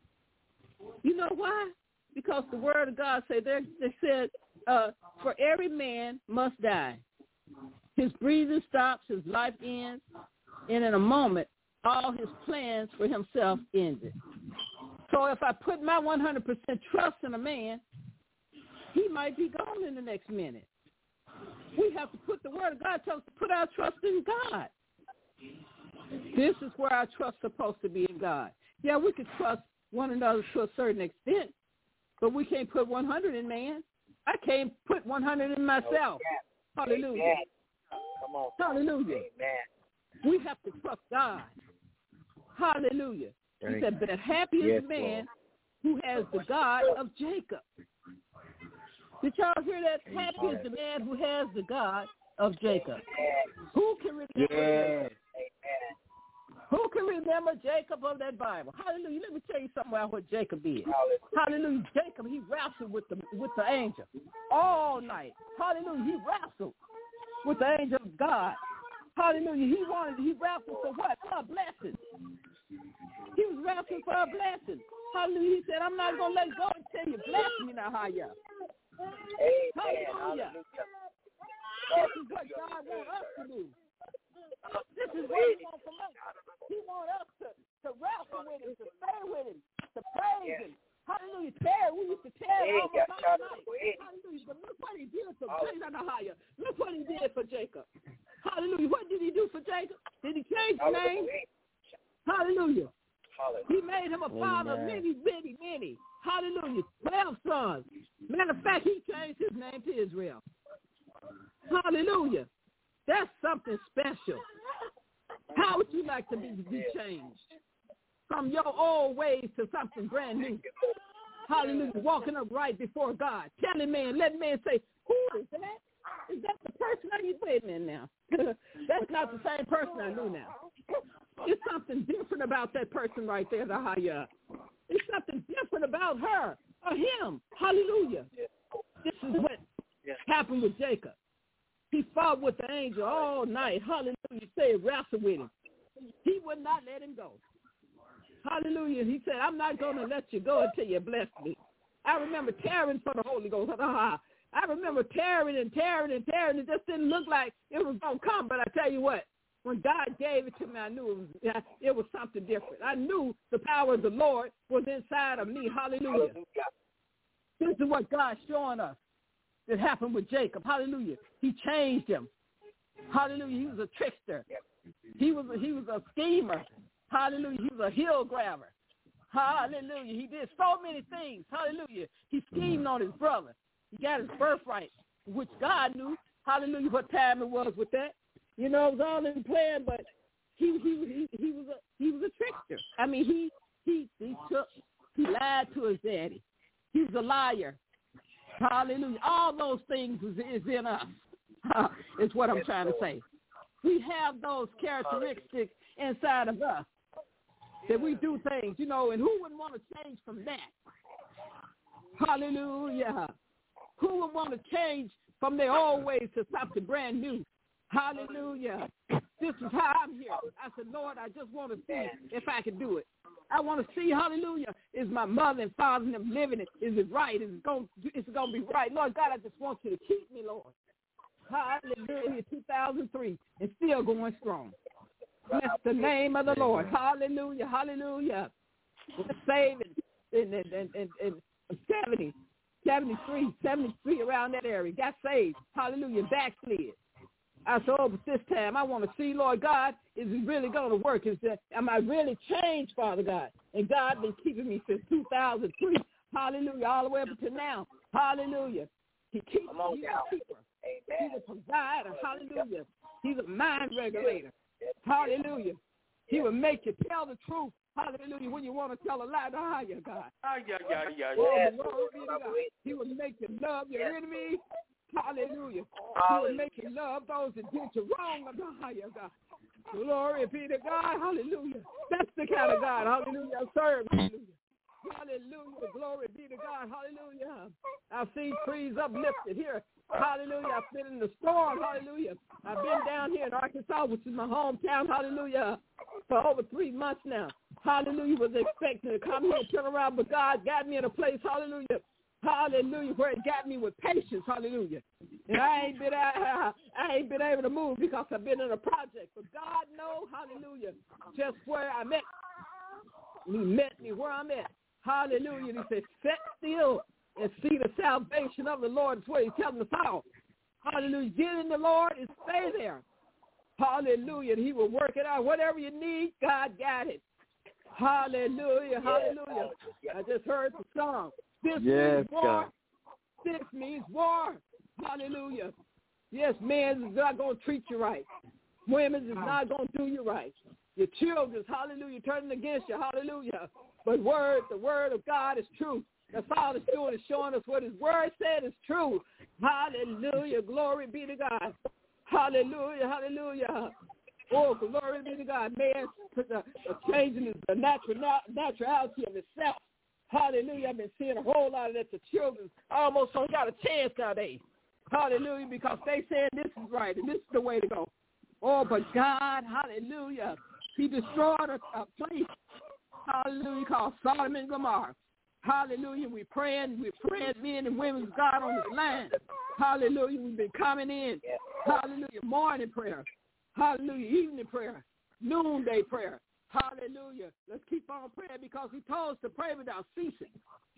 You know why? Because the word of God say there. They said, uh, "For every man must die. His breathing stops, his life ends, and in a moment, all his plans for himself ended." So if I put my one hundred percent trust in a man, he might be gone in the next minute. We have to put the word of God tells us to put our trust in God. This is where our trust is supposed to be in God. Yeah, we can trust one another to a certain extent, but we can't put one hundred in man. I can't put one hundred in myself. Hallelujah. Amen. Come on. Hallelujah. Amen. We have to trust God. Hallelujah. He said, but happy is yes, the man Lord. Who has the God of Jacob. Did y'all hear that? Happy is the man who has the God of Jacob. Who can remember yes. Jacob? Who can remember Jacob of that Bible? Hallelujah. Let me tell you something about what Jacob is. Hallelujah. Jacob, he wrestled with the with the angel all night. Hallelujah. He wrestled with the angel of God. Hallelujah. He wanted, he wrestled for what? For a blessing. He was wrestling for a blessing. Hallelujah. He said, I'm not going to let go until you bless me now, Hallelujah. Hallelujah. This is what God wants us to do. This is what he wants from us. He wants us to, to wrestle with him, to stay with him, to praise him. all my life. Hallelujah. But look what he did for Jacob. Look what he did for Jacob. Hallelujah. What did he do for Jacob? Did he change his name? Hallelujah. He made him a father of many, many, many. Hallelujah. Twelve sons. Matter of fact, he changed his name to Israel. Hallelujah. That's something special. How would you like to be, be changed? From your old ways to something brand new. Hallelujah. Walking up right before God. Telling man, let man say, who is that? Is that the person I used to wait a minute now? That's not the same person I knew now. It's something different about that person right there, the higher. It's something different about her or him. Hallelujah. This is what happened with Jacob. He fought with the angel all night. Hallelujah. Say wrestled with him. He would not let him go. Hallelujah. He said, I'm not going to let you go until you bless me. I remember tearing for the Holy Ghost. I remember tearing and tearing and tearing. It just didn't look like it was going to come. But I tell you what, when God gave it to me, I knew it was, it was something different. I knew the power of the Lord was inside of me. Hallelujah. This is what God's showing us. It happened with Jacob. Hallelujah. He changed him. Hallelujah. He was a trickster. He was a, he was a schemer. Hallelujah. He was a hill grabber. Hallelujah. He did so many things. Hallelujah. He schemed on his brother. He got his birthright, which God knew. Hallelujah. What time it was with that. You know, it was all in plan, but he he he, he was a he was a trickster. I mean, he he he took he lied to his daddy. He's a liar. Hallelujah. All those things is, is in us, uh, is what I'm trying to say. We have those characteristics inside of us that we do things, you know, and who wouldn't want to change from that? Hallelujah. Who would want to change from their old ways to something brand new? Hallelujah. This is how I'm here. I said, Lord, I just want to see if I can do it. I want to see, hallelujah, is my mother and father and them living it? Is it right? Is it going, is it going to be right? Lord God, I just want you to keep me, Lord. Hallelujah, two thousand three, and still going strong. Bless the name of the Lord. Hallelujah, hallelujah. Saving in, in, in, in, in seventy, seventy-three, seventy-three, around that area. Got saved. Hallelujah, backslid. I said, oh, but this time I want to see, Lord God, is it really going to work? Is that, am I really changed, Father God? And God been keeping me since two thousand three. Hallelujah, all the way up to now. Hallelujah. He keeps me. He's a keeper. He's a provider. Hallelujah. He's a mind regulator. Hallelujah. He will make you tell the truth. Hallelujah. When you want to tell a lie, to higher God. Oh, Lord be to God. He will make you love your enemies. Hallelujah. He will make you love those that did you wrong unto higher God. Glory be to God. Hallelujah. That's the kind of God. Hallelujah. I serve. Hallelujah. Hallelujah. Glory be to God. Hallelujah. I've seen trees uplifted here. Hallelujah. I've been in the storm. Hallelujah. I've been down here in Arkansas, which is my hometown. Hallelujah. For over three months now. Hallelujah. Was expecting to come here and turn around, but God got me in a place. Hallelujah. Hallelujah, where it got me with patience, hallelujah. And I ain't been I, I ain't been able to move because I've been in a project. But God knows, hallelujah, just where I'm at. He met me where I'm at. Hallelujah. And he said, sit still and see the salvation of the Lord. That's what he's telling us all. Hallelujah. Get in the Lord and stay there. Hallelujah. And he will work it out. Whatever you need, God got it. Hallelujah. Hallelujah. I just heard the song. This yes, means war. God. This means war. Hallelujah. Yes, men is not going to treat you right. Women is not going to do you right. Your children, hallelujah, turning against you. Hallelujah. But word, the word of God is true. That's all it's doing is showing us what his word said is true. Hallelujah. Glory be to God. Hallelujah. Hallelujah. Oh, glory be to God. Man, uh, changing the natural, naturality of itself. Hallelujah. I've been seeing a whole lot of that. The children almost don't got a chance nowadays. Hallelujah. Because they saying this is right and this is the way to go. Oh, but God, hallelujah, he destroyed a, a place, hallelujah, called Sodom and Gomorrah. Hallelujah. We're praying. We're praying men and women of God on this line. Hallelujah. We've been coming in. Hallelujah. Morning prayer. Hallelujah. Evening prayer. Noonday prayer. Hallelujah. Let's keep on praying because he told us to pray without ceasing.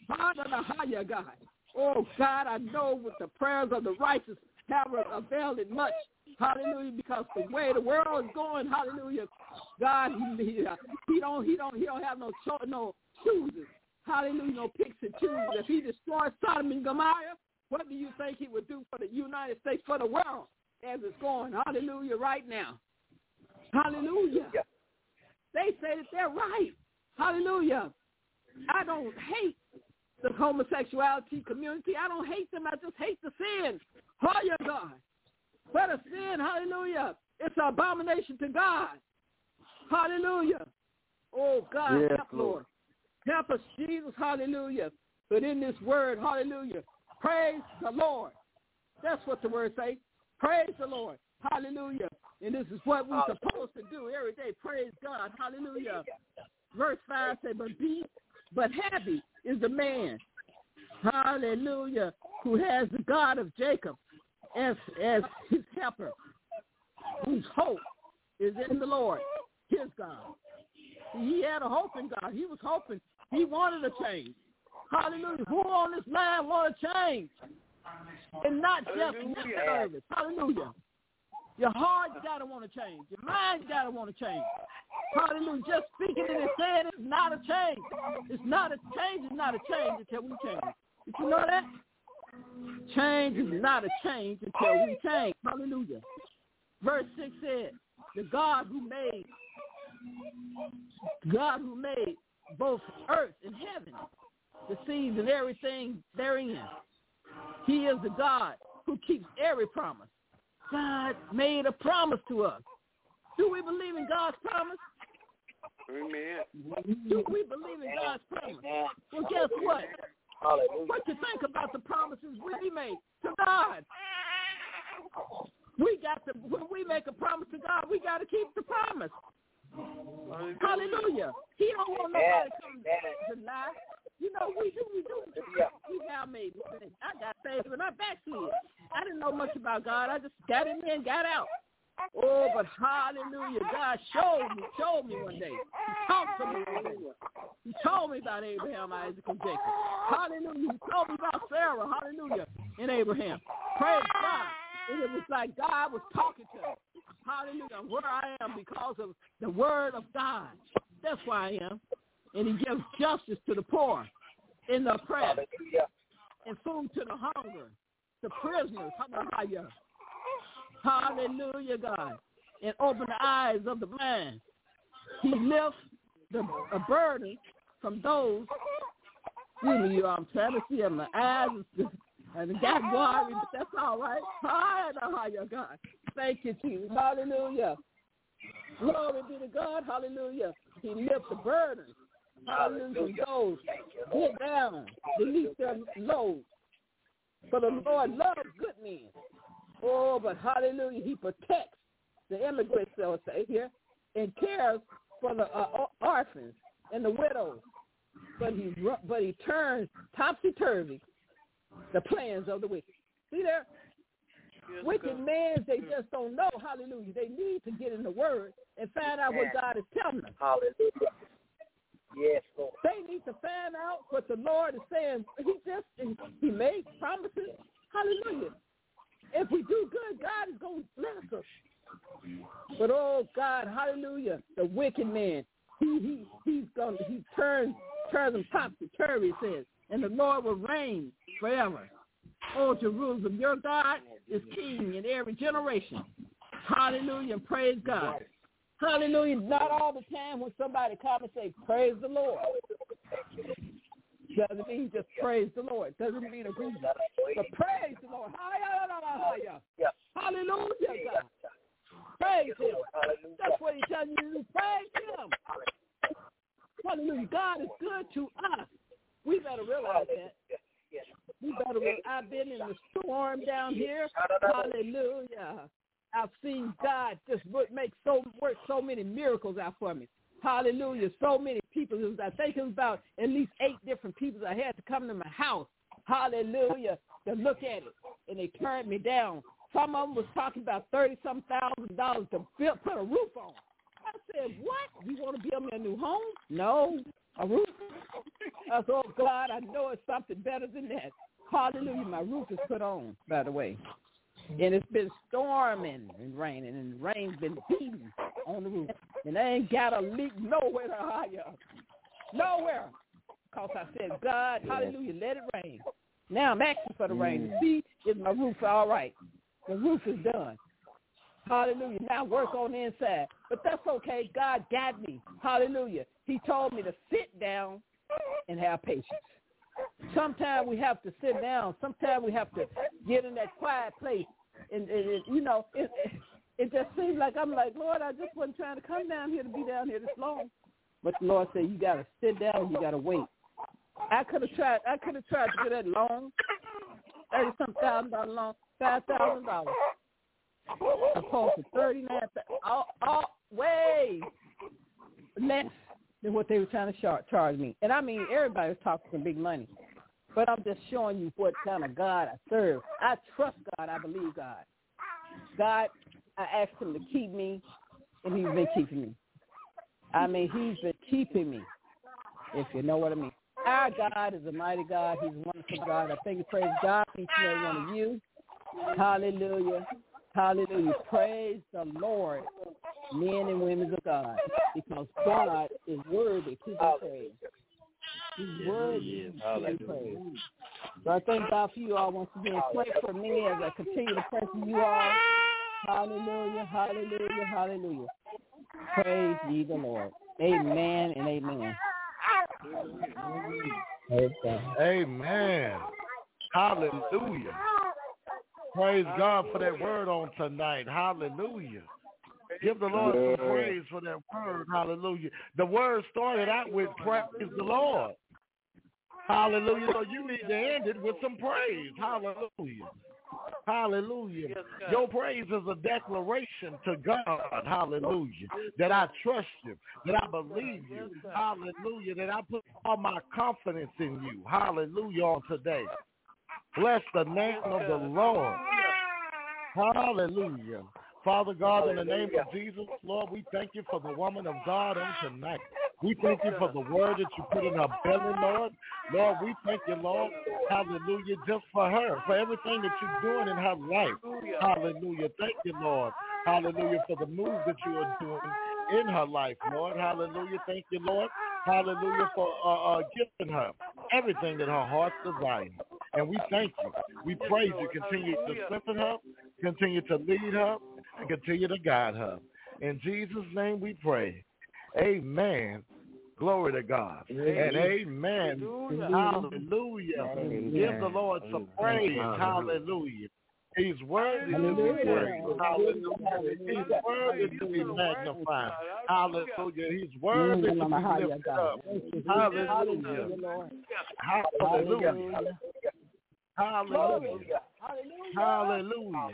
Hallelujah, God. Oh, God, I know with the prayers of the righteous have availed it much. Hallelujah, because the way the world is going, hallelujah, God, he, he, he don't he don't he don't have no cho- no chooses. Hallelujah, no picks and chooses. If he destroys Sodom and Gomorrah, what do you think he would do for the United States, for the world, as it's going? Hallelujah, right now. Hallelujah. They say that they're right. Hallelujah. I don't hate the homosexuality community. I don't hate them. I just hate the sin. Hallelujah, God. But a sin, hallelujah, it's an abomination to God. Hallelujah. Oh, God, yes, help, Lord. Help us, Jesus, hallelujah. But in this word, hallelujah, praise the Lord. That's what the word says. Praise the Lord. Hallelujah. And this is what we're supposed to do every day. Praise God. Hallelujah. Verse five says, but be, but happy is the man, hallelujah, who has the God of Jacob as as his helper, whose hope is in the Lord, his God. He had a hope in God. He was hoping. He wanted a change. Hallelujah. Who on this line want to change? And not just lip service. Hallelujah. Your heart got to want to change. Your mind got to want to change. Hallelujah. Just speaking it and saying it's not a change. It's not a change. It's not a change until we change. Did you know that? Change is not a change until we change. Hallelujah. Verse six said, the God who made, God who made both earth and heaven, the seas and everything therein. He is the God who keeps every promise. God made a promise to us. Do we believe in God's promise? Amen. Do we believe in God's promise? Well, guess what? What you think about the promises we make to God? We got to, when we make a promise to God, we got to keep the promise. Hallelujah. He don't want nobody to come to lie. You know, we do, we do. We have made mistakes. I got saved when I backslid. I didn't know much about God. I just got in there and got out. Oh, but hallelujah. God showed me, showed me one day. He talked to me one day. He told me about Abraham, Isaac, and Jacob. Hallelujah. He told me about Sarah. Hallelujah. And Abraham. Praise God. And it was like God was talking to me. Hallelujah. I'm where I am because of the word of God. That's why I am. And he gives justice to the poor in the oppressed and food to the hunger, the prisoners. Hallelujah. Hallelujah, God. And open the eyes of the blind. He lifts the a burden from those. Excuse me, I'm trying to see him. My eyes and the got worried, but that's all right. Hallelujah, God. Thank you, Jesus. Hallelujah. Glory be to God. Hallelujah. He lifts the burden. Hallelujah. Those get down beneath their load. For the Lord loves good men. Oh, but hallelujah, he protects the immigrants, so say here, and cares for the uh, orphans and the widows. But he but he turns topsy-turvy the plans of the wicked. See there? Yes, wicked men, they just don't know, hallelujah. They need to get in the word and find out what God is telling them. Hallelujah. Yes, Lord. They need to find out what the Lord is saying. He just, he made promises. Hallelujah. If we do good, God is going to bless us. But oh God, hallelujah, the wicked man, he he he's going to he turns turns them topsy turvy, says, and the Lord will reign forever. Oh Jerusalem, your God is king in every generation. Hallelujah, and praise God. Hallelujah. Not all the time when somebody comes and say, praise the Lord. Doesn't mean just praise the Lord. Doesn't mean agree. But praise the Lord. Hallelujah, God. Praise him. That's what he's telling you to do. Praise him. Hallelujah. God is good to us. We better realize that. We better realize, I've been in the storm down here. Hallelujah. I've seen God just make so work so many miracles out for me. Hallelujah. So many people. It was, I think it was about at least eight different people that had to come to my house. Hallelujah. To look at it. And they turned me down. Some of them was talking about thirty-some thousand dollars to build, put a roof on. I said, what? You want to build me a new home? No. A roof? I said, oh, God, I know it's something better than that. Hallelujah. My roof is put on, by the way. And it's been storming and raining, and the rain's been beating on the roof. And I ain't got a leak nowhere to hire. Nowhere. Because I said, God, hallelujah, let it rain. Now I'm asking for the rain to see is my roof all right. The roof is done. Hallelujah. Now work on the inside. But that's okay. God got me. Hallelujah. He told me to sit down and have patience. Sometimes we have to sit down. Sometimes we have to get in that quiet place. And, and, and you know, it, it, it just seems like I'm like, Lord, I just wasn't trying to come down here to be down here this long. But the Lord said, you got to sit down. You got to wait. I could have tried. I could have tried to get that loan, thirty some thousand dollar loan, five thousand dollars. Opposed to thirty nine, all, all way less than what they were trying to char- charge me. And I mean, everybody was talking some big money, but I'm just showing you what kind of God I serve. I trust God. I believe God. God, I asked Him to keep me, and He's been keeping me. I mean, He's been keeping me. If you know what I mean. Our God is a mighty God. He's a wonderful God. I thank you, praise God, each and every one of you. Hallelujah. Hallelujah. Praise the Lord, men and women of God, because God is worthy to be praised. He's worthy to be praised. So I thank God for you all once again. Pray for me as I continue to pray for you all. Hallelujah, hallelujah, hallelujah. Praise ye the Lord. Amen and amen. Amen. Hallelujah. Praise God for that word on tonight. Hallelujah. Give the Lord some praise for that word. Hallelujah. The word started out with praise the Lord. Hallelujah. So you need to end it with some praise. Hallelujah. Hallelujah. Your praise is a declaration to God. Hallelujah. That I trust you. That I believe you. Hallelujah. That I put all my confidence in you. Hallelujah on today. Bless the name of the Lord. Hallelujah. Father God, in the name of Jesus, Lord, we thank you for the woman of God on tonight. We thank you for the word that you put in her belly, Lord. Lord, we thank you, Lord. Hallelujah, just for her, for everything that you're doing in her life. Hallelujah. Thank you, Lord. Hallelujah, for the move that you are doing in her life, Lord. Hallelujah. Thank you, Lord. Hallelujah, for uh, uh, giving her everything that her heart desires. And we thank you. We praise you. Continue to strengthen her, continue to lead her, and continue to guide her. In Jesus' name we pray. Amen. Glory to God. Amen. And amen. Hallelujah. Hallelujah. Give the Lord some praise. Hallelujah. He's worthy to be praised. Hallelujah. He's worthy to be magnified. Hallelujah. He's worthy to be lifted up. Hallelujah. Hallelujah. Hallelujah. Hallelujah.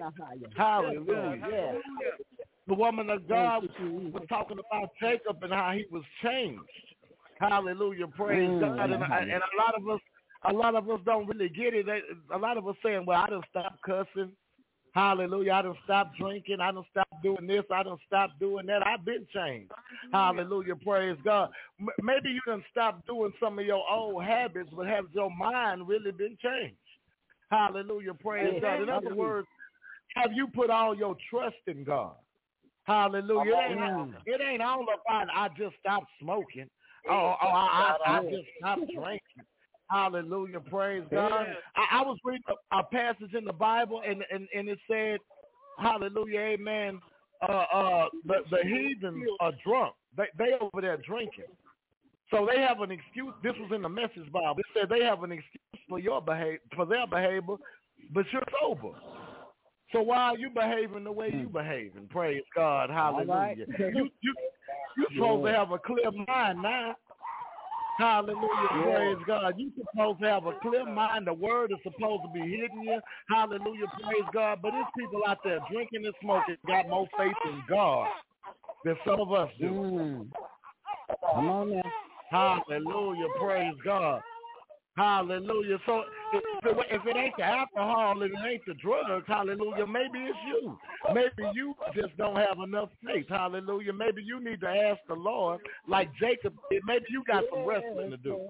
Hallelujah. The woman of God was talking about Jacob and how he was changed. Hallelujah. Praise mm, God. And, and a lot of us, a lot of us don't really get it. A lot of us saying, well, I done stopped cussing. Hallelujah. I done stopped drinking. I done stopped doing this. I done stopped doing that. I've been changed. Hallelujah. Praise God. M- maybe you done stopped doing some of your old habits, but has your mind really been changed? Hallelujah. Praise yeah. God. In other words, have you put all your trust in God? Hallelujah. It ain't, it ain't all about I just stopped smoking. Oh, oh I, I, I just stopped drinking. Hallelujah. Praise God. I, I was reading a, a passage in the Bible, and, and, and it said, hallelujah, amen, uh, uh, the, the heathens are drunk. They, they over there drinking. So they have an excuse. This was in the Message Bible. It said they have an excuse for your behavior, for their behavior, but you're sober. So why are you behaving the way you behaving? Praise God. Hallelujah. Right. You, you, you're supposed yeah. to have a clear mind now. Hallelujah. Yeah. Praise God. You're supposed to have a clear mind. The word is supposed to be hitting you. Hallelujah. Praise God. But there's people out there drinking and smoking, got more faith in God than some of us do. Mm. Come on now. Hallelujah. Praise God. Hallelujah. So if it, if it ain't the alcohol and it ain't the drugs, hallelujah, maybe it's you. Maybe you just don't have enough faith. Hallelujah. Maybe you need to ask the Lord, like Jacob did. Maybe you got some wrestling to do.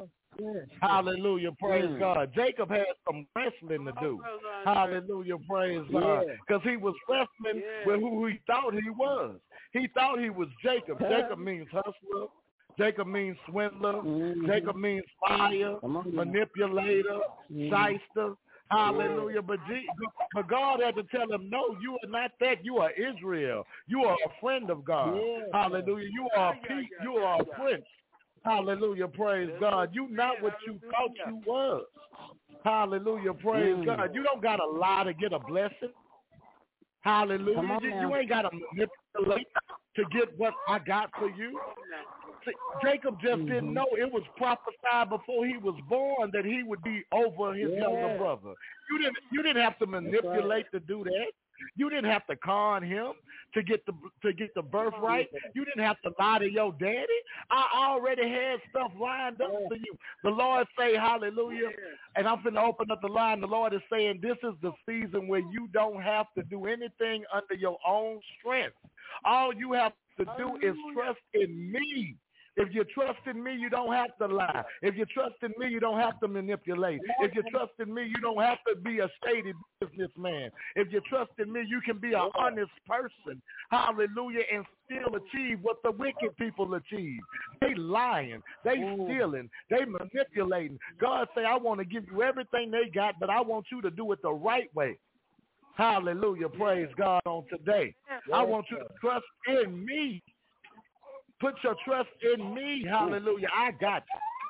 Hallelujah, praise Mm. God. Jacob had some wrestling to do. Hallelujah, praise God. Yeah. Because he was wrestling Yeah. with who he thought he was. He thought he was Jacob. Jacob means hustler. Jacob means swindler. Mhm. Jacob means liar, Come on now. manipulator, Mhm. shyster. Hallelujah. But, G- but God had to tell him, no, you are not that. You are Israel. You are a friend of God. Yeah. Hallelujah. You are a peace. You are a prince. Hallelujah. Praise God. You not what you thought you was. Hallelujah. Praise Mm. God. You don't got to lie to get a blessing. Hallelujah. Come on You, now. you ain't got to manipulate to get what I got for you. See, Jacob just Mhm. didn't know. It was prophesied before he was born that he would be over his Yeah. younger brother. You didn't you didn't have to manipulate to do that. You didn't have to con him to get the to get the birthright. You didn't have to lie to your daddy. I already had stuff lined up for you. The Lord say hallelujah. And I'm finna open up the line. The Lord is saying this is the season where you don't have to do anything under your own strength. All you have to do is trust in me. If you trust in me, you don't have to lie. If you trust in me, you don't have to manipulate. If you trust in me, you don't have to be a shady businessman. If you trust in me, you can be an honest person. Hallelujah. And still achieve what the wicked people achieve. They lying. They stealing. They manipulating. God say, I want to give you everything they got, but I want you to do it the right way. Hallelujah. Praise God on today. I want you to trust in me. Put your trust in me. Hallelujah. I got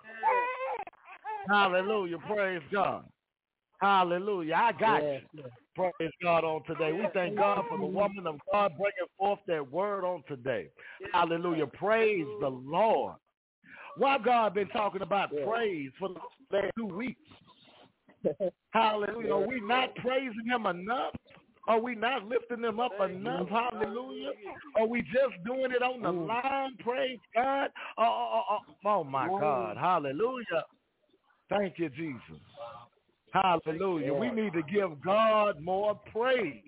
you. Hallelujah. Praise God. Hallelujah. I got Yeah. you. Praise God on today. We thank God for the woman of God bringing forth that word on today. Hallelujah. Praise the Lord. Why God been talking about praise for the last two weeks? Hallelujah. Are we not praising him enough? Are we not lifting them up enough? Hallelujah. Are we just doing it on the line? Praise God. Oh, oh, oh, oh my God. Hallelujah. Thank you, Jesus. Hallelujah. We need to give God more praise.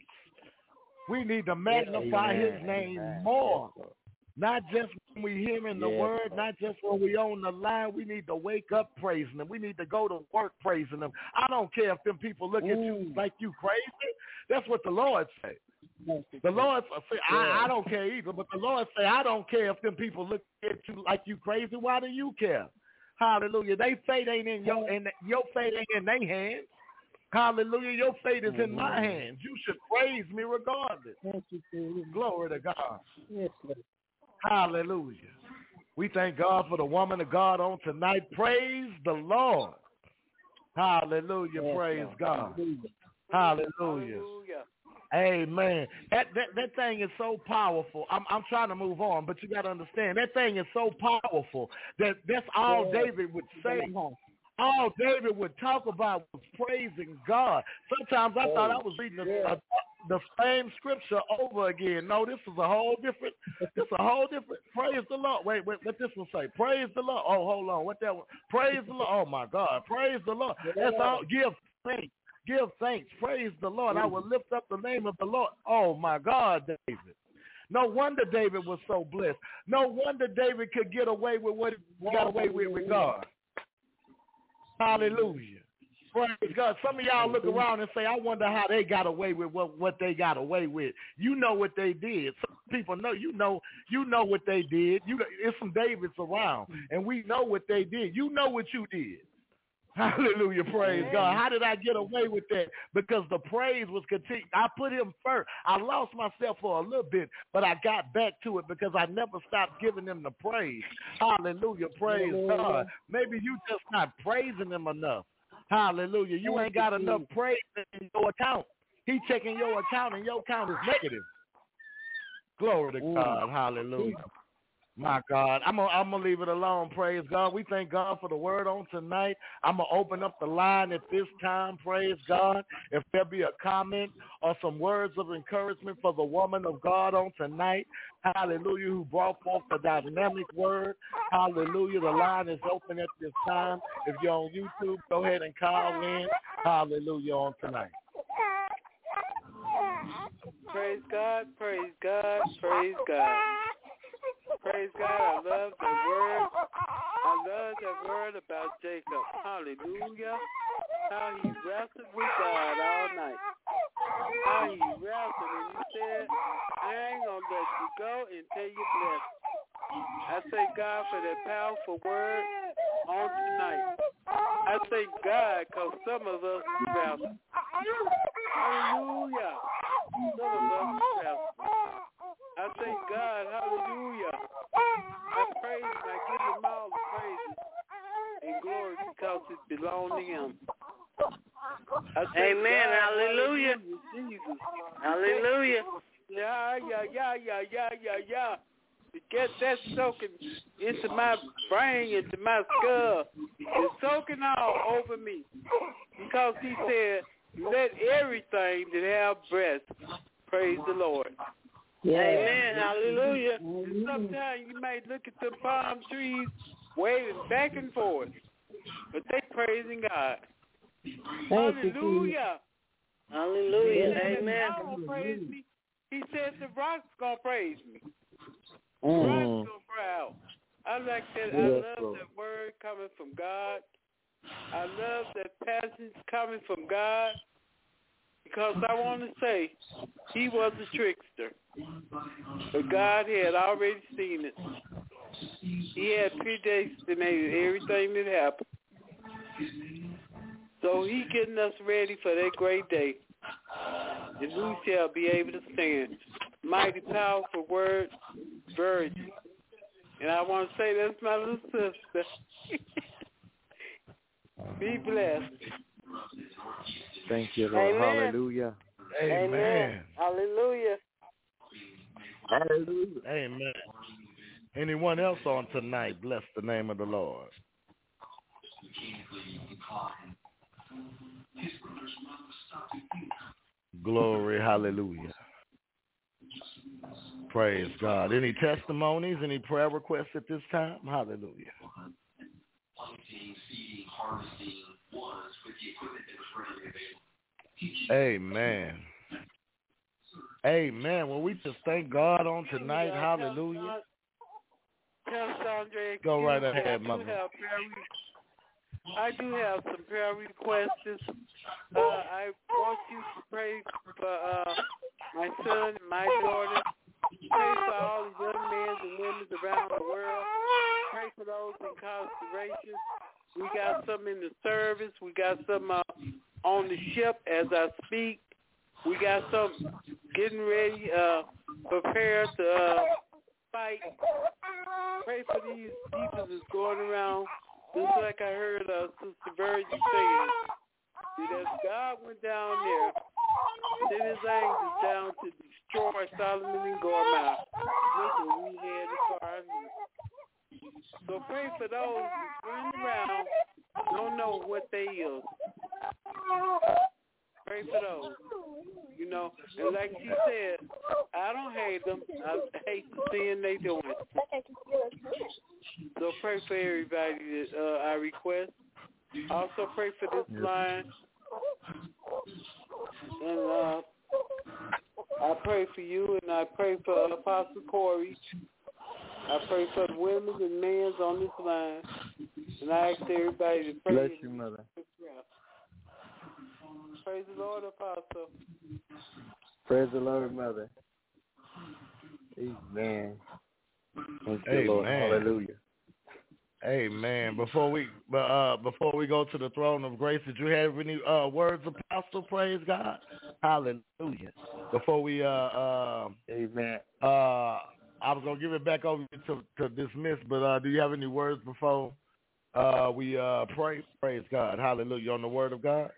We need to magnify his name more. Not just when we hearing the Yeah. word, not just when we on the line. We need to wake up praising him. We need to go to work praising him. I don't care if them people look at you like you crazy. That's what the Lord say. The Lord say, I, I don't care either, but the Lord say, I don't care if them people look at you like you crazy. Why do you care? Hallelujah. They fate ain't in your, and your fate ain't in their hands. Hallelujah. Your fate is in my hands. You should praise me regardless. Glory to God. Yes, Lord. Hallelujah. We thank God for the woman of God on tonight. Praise the Lord. Hallelujah. Yes, Praise Lord. God. Hallelujah. Hallelujah. Hallelujah. Amen. That, that that thing is so powerful. I'm I'm trying to move on, but you got to understand that thing is so powerful that that's all Yeah. David would say. All David would talk about was praising God. Sometimes I thought I was reading the, Yeah. uh, the same scripture over again. No, this is a whole different. This is a whole different. Praise the Lord. Wait, wait. What this one say? Praise the Lord. Oh, hold on. What that one? Praise the Lord. Oh my God. Praise the Lord. That's all. Give thanks. Give thanks. Praise the Lord. I will lift up the name of the Lord. Oh my God, David. No wonder David was so blessed. No wonder David could get away with what he got away with with God. Hallelujah. Praise God. Some of y'all look around and say, I wonder how they got away with what, what they got away with. You know what they did. Some people know, you know, you know what they did. You, it's some Davids around, and we know what they did. You know what you did. Hallelujah. Praise God. How did I get away with that? Because the praise was continued. I put him first. I lost myself for a little bit, but I got back to it because I never stopped giving him the praise. Hallelujah. Praise God. Maybe you just not praising him enough. Hallelujah. You ain't got enough praise in your account. He checking your account and your account is negative. Glory to God. Hallelujah. My God, I'm gonna I'm gonna leave it alone. Praise God. We thank God for the word on tonight. I'm gonna open up the line at this time. Praise God. If there be a comment or some words of encouragement for the woman of God on tonight, hallelujah, who brought forth the dynamic word. Hallelujah. The line is open at this time. If you're on YouTube, go ahead and call in. Hallelujah on tonight. Praise God. Praise God. Praise God. Praise God. I love the word. I I love that word about Jacob. Hallelujah. How he wrestled with God all night. How he wrestled and he said, I ain't going to let you go until you bless. I thank God for that powerful word on tonight. I thank God because some of us wrestle. Hallelujah. Some of us wrestle. I thank God. Hallelujah. I praise him. I give him all the praise and glory because it belongs to him. Amen. God, hallelujah. Jesus. Hallelujah. Yeah, yeah, yeah, yeah, yeah, yeah, yeah. To get that soaking into my brain, into my skull. It's soaking all over me. Because he said, let everything that have breath praise the Lord. Yeah. Amen. Hallelujah. And sometimes you may look at the palm trees waving back and forth, but they praising God. Hallelujah. Hallelujah. He said, Amen. God will praise me. He said the rocks gonna praise me. The Mm. rocks gonna cry out. I like that. I love that word coming from God. I love that passage coming from God. Because I want to say, he was a trickster. But God had already seen it. He had predestinated everything that happened. So he getting us ready for that great day. And we shall be able to stand. Mighty powerful word, virgin. And I want to say that's my little sister. Be blessed. Thank you, Lord. Amen. Hallelujah. Amen. Amen. Hallelujah. Hallelujah. Amen. Anyone else on tonight? Bless the name of the Lord. Glory. Hallelujah. Praise God. Any testimonies? Any prayer requests at this time? Hallelujah. Amen. Amen. Well, we just thank God on tonight. Hallelujah. Go right ahead, Mother. I do have some prayer requests. Uh, I want you to pray for uh, my son and my daughter. Pray for all the young men and women around the world. Pray for those incarcerated. We got some in the service. We got some uh, on the ship as I speak. We got some getting ready, uh, prepared to uh, fight. Pray for these people that's going around. Just like I heard uh, Sister Virgie saying, that God went down there, sent his angels down to destroy Solomon and Gomorrah. Look what we had as far as this. So pray for those that run around, don't know what they is. Pray for those. You know, and like she said, I don't hate them. I hate the sin they doing. So pray for everybody that uh, I request. Also pray for this line. And uh, I pray for you, and I pray for Apostle Corey. I pray for the women and men on this line. And I ask everybody to pray. Bless you, Mother. Praise the Lord, Apostle. Praise the Lord, Mother. Amen. Thank you, Amen. Lord. Hallelujah. Amen. Before we uh, before we go to the throne of grace, did you have any uh, words, Apostle? Praise God. Hallelujah. Before we, uh, uh, Amen. Uh, I was gonna give it back over to, to dismiss, but uh, do you have any words before uh, we uh, pray? Praise God. Hallelujah. On the word of God.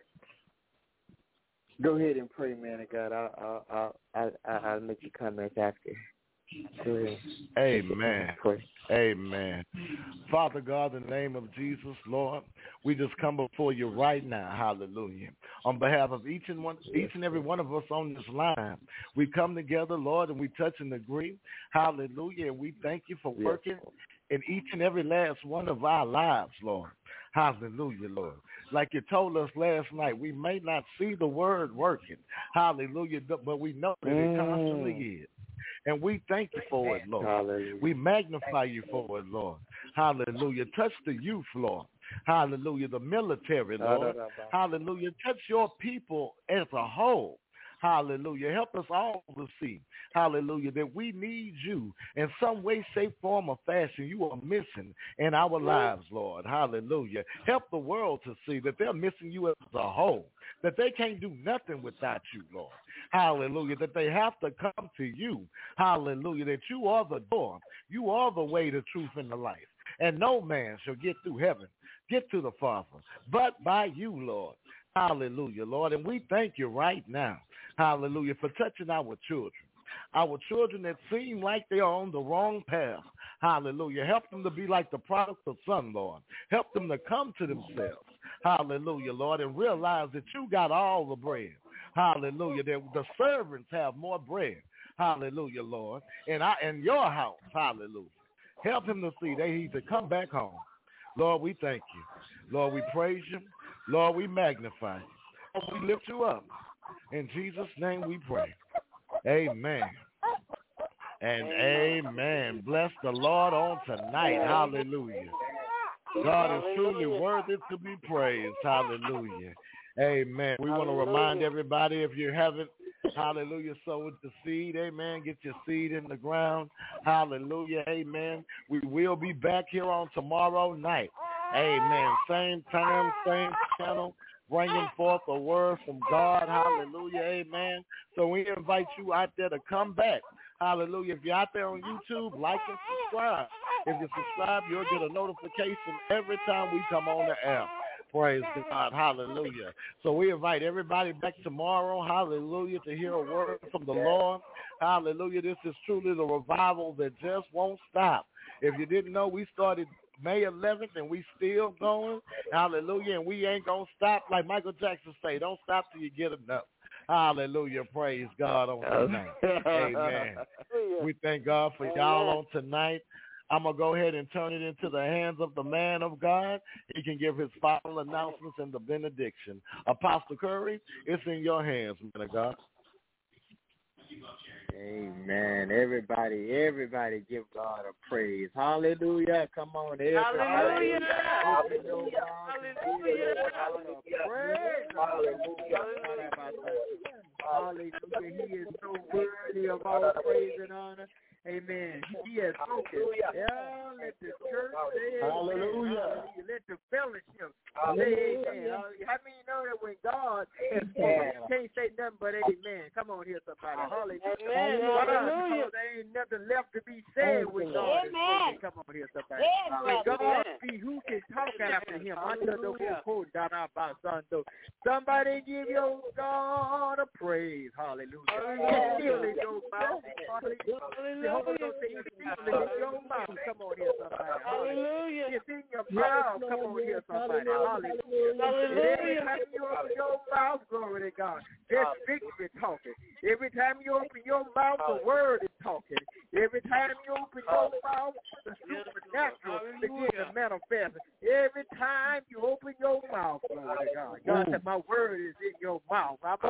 Go ahead and pray, man of God. I'll I'll I'll, I'll, I'll make your comments after. Go ahead. Amen. Pray. Amen. Father God, in the name of Jesus, Lord, we just come before you right now. Hallelujah. On behalf of each and one, each and every one of us on this line, we come together, Lord, and we touch and agree. Hallelujah. And we thank you for working in each and every last one of our lives, Lord. Hallelujah, Lord. Like you told us last night, we may not see the word working. Hallelujah. But we know that it constantly is. And we thank you for it, Lord. Hallelujah. We magnify you for it, Lord. Hallelujah. Touch the youth, Lord. Hallelujah. The military, Lord. Hallelujah. Touch your people as a whole. Hallelujah. Help us all to see, hallelujah, that we need you in some way, shape, form, or fashion. You are missing in our lives, Lord. Hallelujah. Help the world to see that they're missing you as a whole, that they can't do nothing without you, Lord. Hallelujah. That they have to come to you. Hallelujah. That you are the door. You are the way, the truth, and the life. And no man shall get through heaven, get to the Father, but by you, Lord. Hallelujah, Lord. And we thank you right now, hallelujah, for touching our children. Our children that seem like they are on the wrong path. Hallelujah. Help them to be like the prodigal son, Lord. Help them to come to themselves. Hallelujah, Lord, and realize that you got all the bread. Hallelujah. That the servants have more bread. Hallelujah, Lord. And I in your house. Hallelujah. Help him to see they need to come back home. Lord, we thank you. Lord, we praise you. Lord, we magnify you. Lord, we lift you up. In Jesus' name we pray. Amen. And amen. Bless the Lord on tonight. Hallelujah. God is truly worthy to be praised. Hallelujah. Amen. We want to remind everybody, if you haven't, hallelujah, sowed the seed, amen, get your seed in the ground. Hallelujah, amen. We will be back here on tomorrow night. Amen. Same time, same channel, bringing forth a word from God. Hallelujah, amen. So we invite you out there to come back. Hallelujah. If you're out there on YouTube, like and subscribe. If you subscribe, you'll get a notification every time we come on the air. Praise God. Hallelujah. So we invite everybody back tomorrow, hallelujah, to hear a word from the Lord. Hallelujah. This is truly the revival that just won't stop. If you didn't know, we started May eleventh and we still going. Hallelujah. And we ain't going to stop. Like Michael Jackson say, don't stop till you get enough. Hallelujah. Praise God on tonight. Amen. We thank God for y'all on tonight. I'm going to go ahead and turn it into the hands of the man of God. He can give his final announcements and the benediction. Apostle Curry, it's in your hands, man of God. Amen. Everybody, everybody give God a praise. Hallelujah. Come on, everybody. Hallelujah. Hallelujah. Hallelujah. Hallelujah. He is so worthy of all praise and honor. Amen. He has spoken. Yeah, let the church say amen. Hallelujah. Let the fellowship say amen. How many know that when God has spoken, you can't say nothing but amen? Come on here, somebody. Hallelujah. Amen. Hallelujah. There ain't nothing left to be said when God has spoken. Come on here, somebody. When God be, who can talk after him? Somebody give your God a praise. Hallelujah. Feel in your mouth. Hallelujah. Hallelujah. In your mouth. Come on here, somebody. Hallelujah. It's in your mouth. Come on here, somebody. Hallelujah. Hallelujah. Every time you open your mouth, glory to God, there's victory talking. Every time you open your mouth, the word is talking. Every time you open your mouth, the supernatural begins to manifest. Every time you open your mouth, glory to God. God said, my word is in your mouth. That's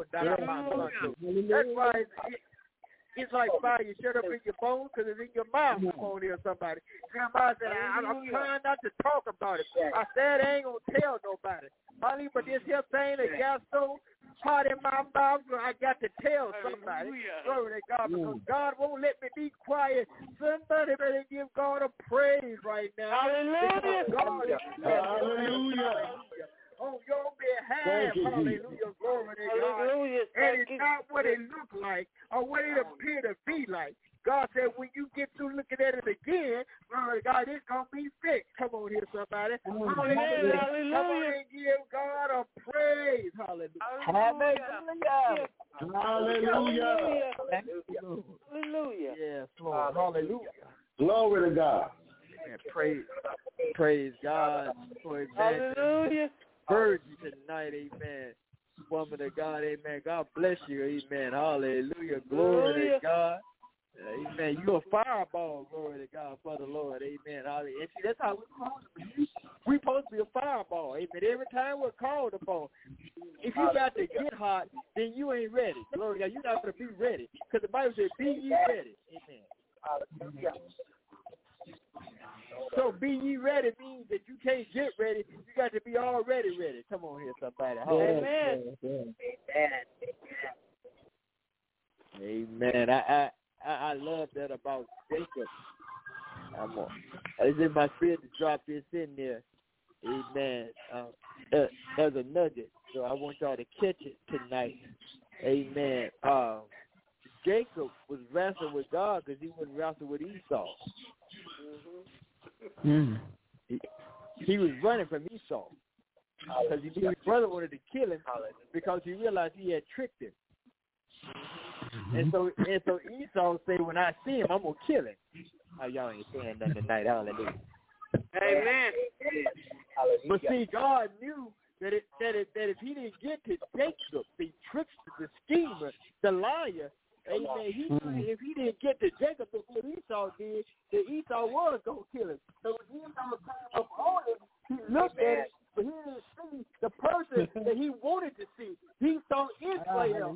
why it's, it's like fire. You shut up in your bones because it's in your mouth. Come on here, somebody. Somebody said, I, I'm trying not to talk about it. I said I ain't going to tell nobody. Honey, but this here thing that got so hot in my mouth, I got to tell somebody. Glory to God, because God won't let me be quiet. Somebody better give God a praise right now. Hallelujah. God is Hallelujah. On your behalf, you, hallelujah, glory to God. Hallelujah. And it's not what it looked like or what it appeared to be like. God said, when you get through looking at it again, glory to God, it's going to be fixed. Come on here, somebody. Hallelujah. Hallelujah. Come on and give God a praise. Hallelujah. Hallelujah. Hallelujah. Hallelujah. Yes, Lord. Hallelujah. Glory to God. Amen. Praise, praise God for Evangelist. Hallelujah. Heard you tonight, amen. Woman of God, amen. God bless you, amen. Hallelujah. Glory Hallelujah. To God. Amen. You're a fireball, glory to God, for the Lord. Amen. Hallelujah. And see, that's how we're supposed to be. We're supposed to be a fireball. Amen. Every time we're called upon, if you got to get hot, then you ain't ready. Glory to God. You're not going to be ready. Because the Bible says, be ye ready. Amen. Hallelujah. So be ye ready means that you can't get ready. You got to be already ready. Come on here, somebody. Amen. Amen. I I I love that about Jacob. I'm on. It's in my spirit to drop this in there. Amen. Um, uh, as a nugget, so I want y'all to catch it tonight. Amen. Um, Jacob was wrestling with God because he wouldn't wrestle with Esau. Mm-hmm. He, he was running from Esau because he knew his brother wanted to kill him because he realized he had tricked him. Mm-hmm. And so, and so Esau said, "When I see him, I'm gonna kill him." Oh, y'all ain't saying nothing tonight. Hallelujah. Amen. But see, God knew that it, that it, that if he didn't get to Jacob, the trickster, the schemer, the liar, amen, he mm-hmm. if he didn't get to Jacob before Esau did, that Esau was gonna kill him. So when Esau came up on him, he looked at it, but he didn't see the person that he wanted to see. He saw Israel.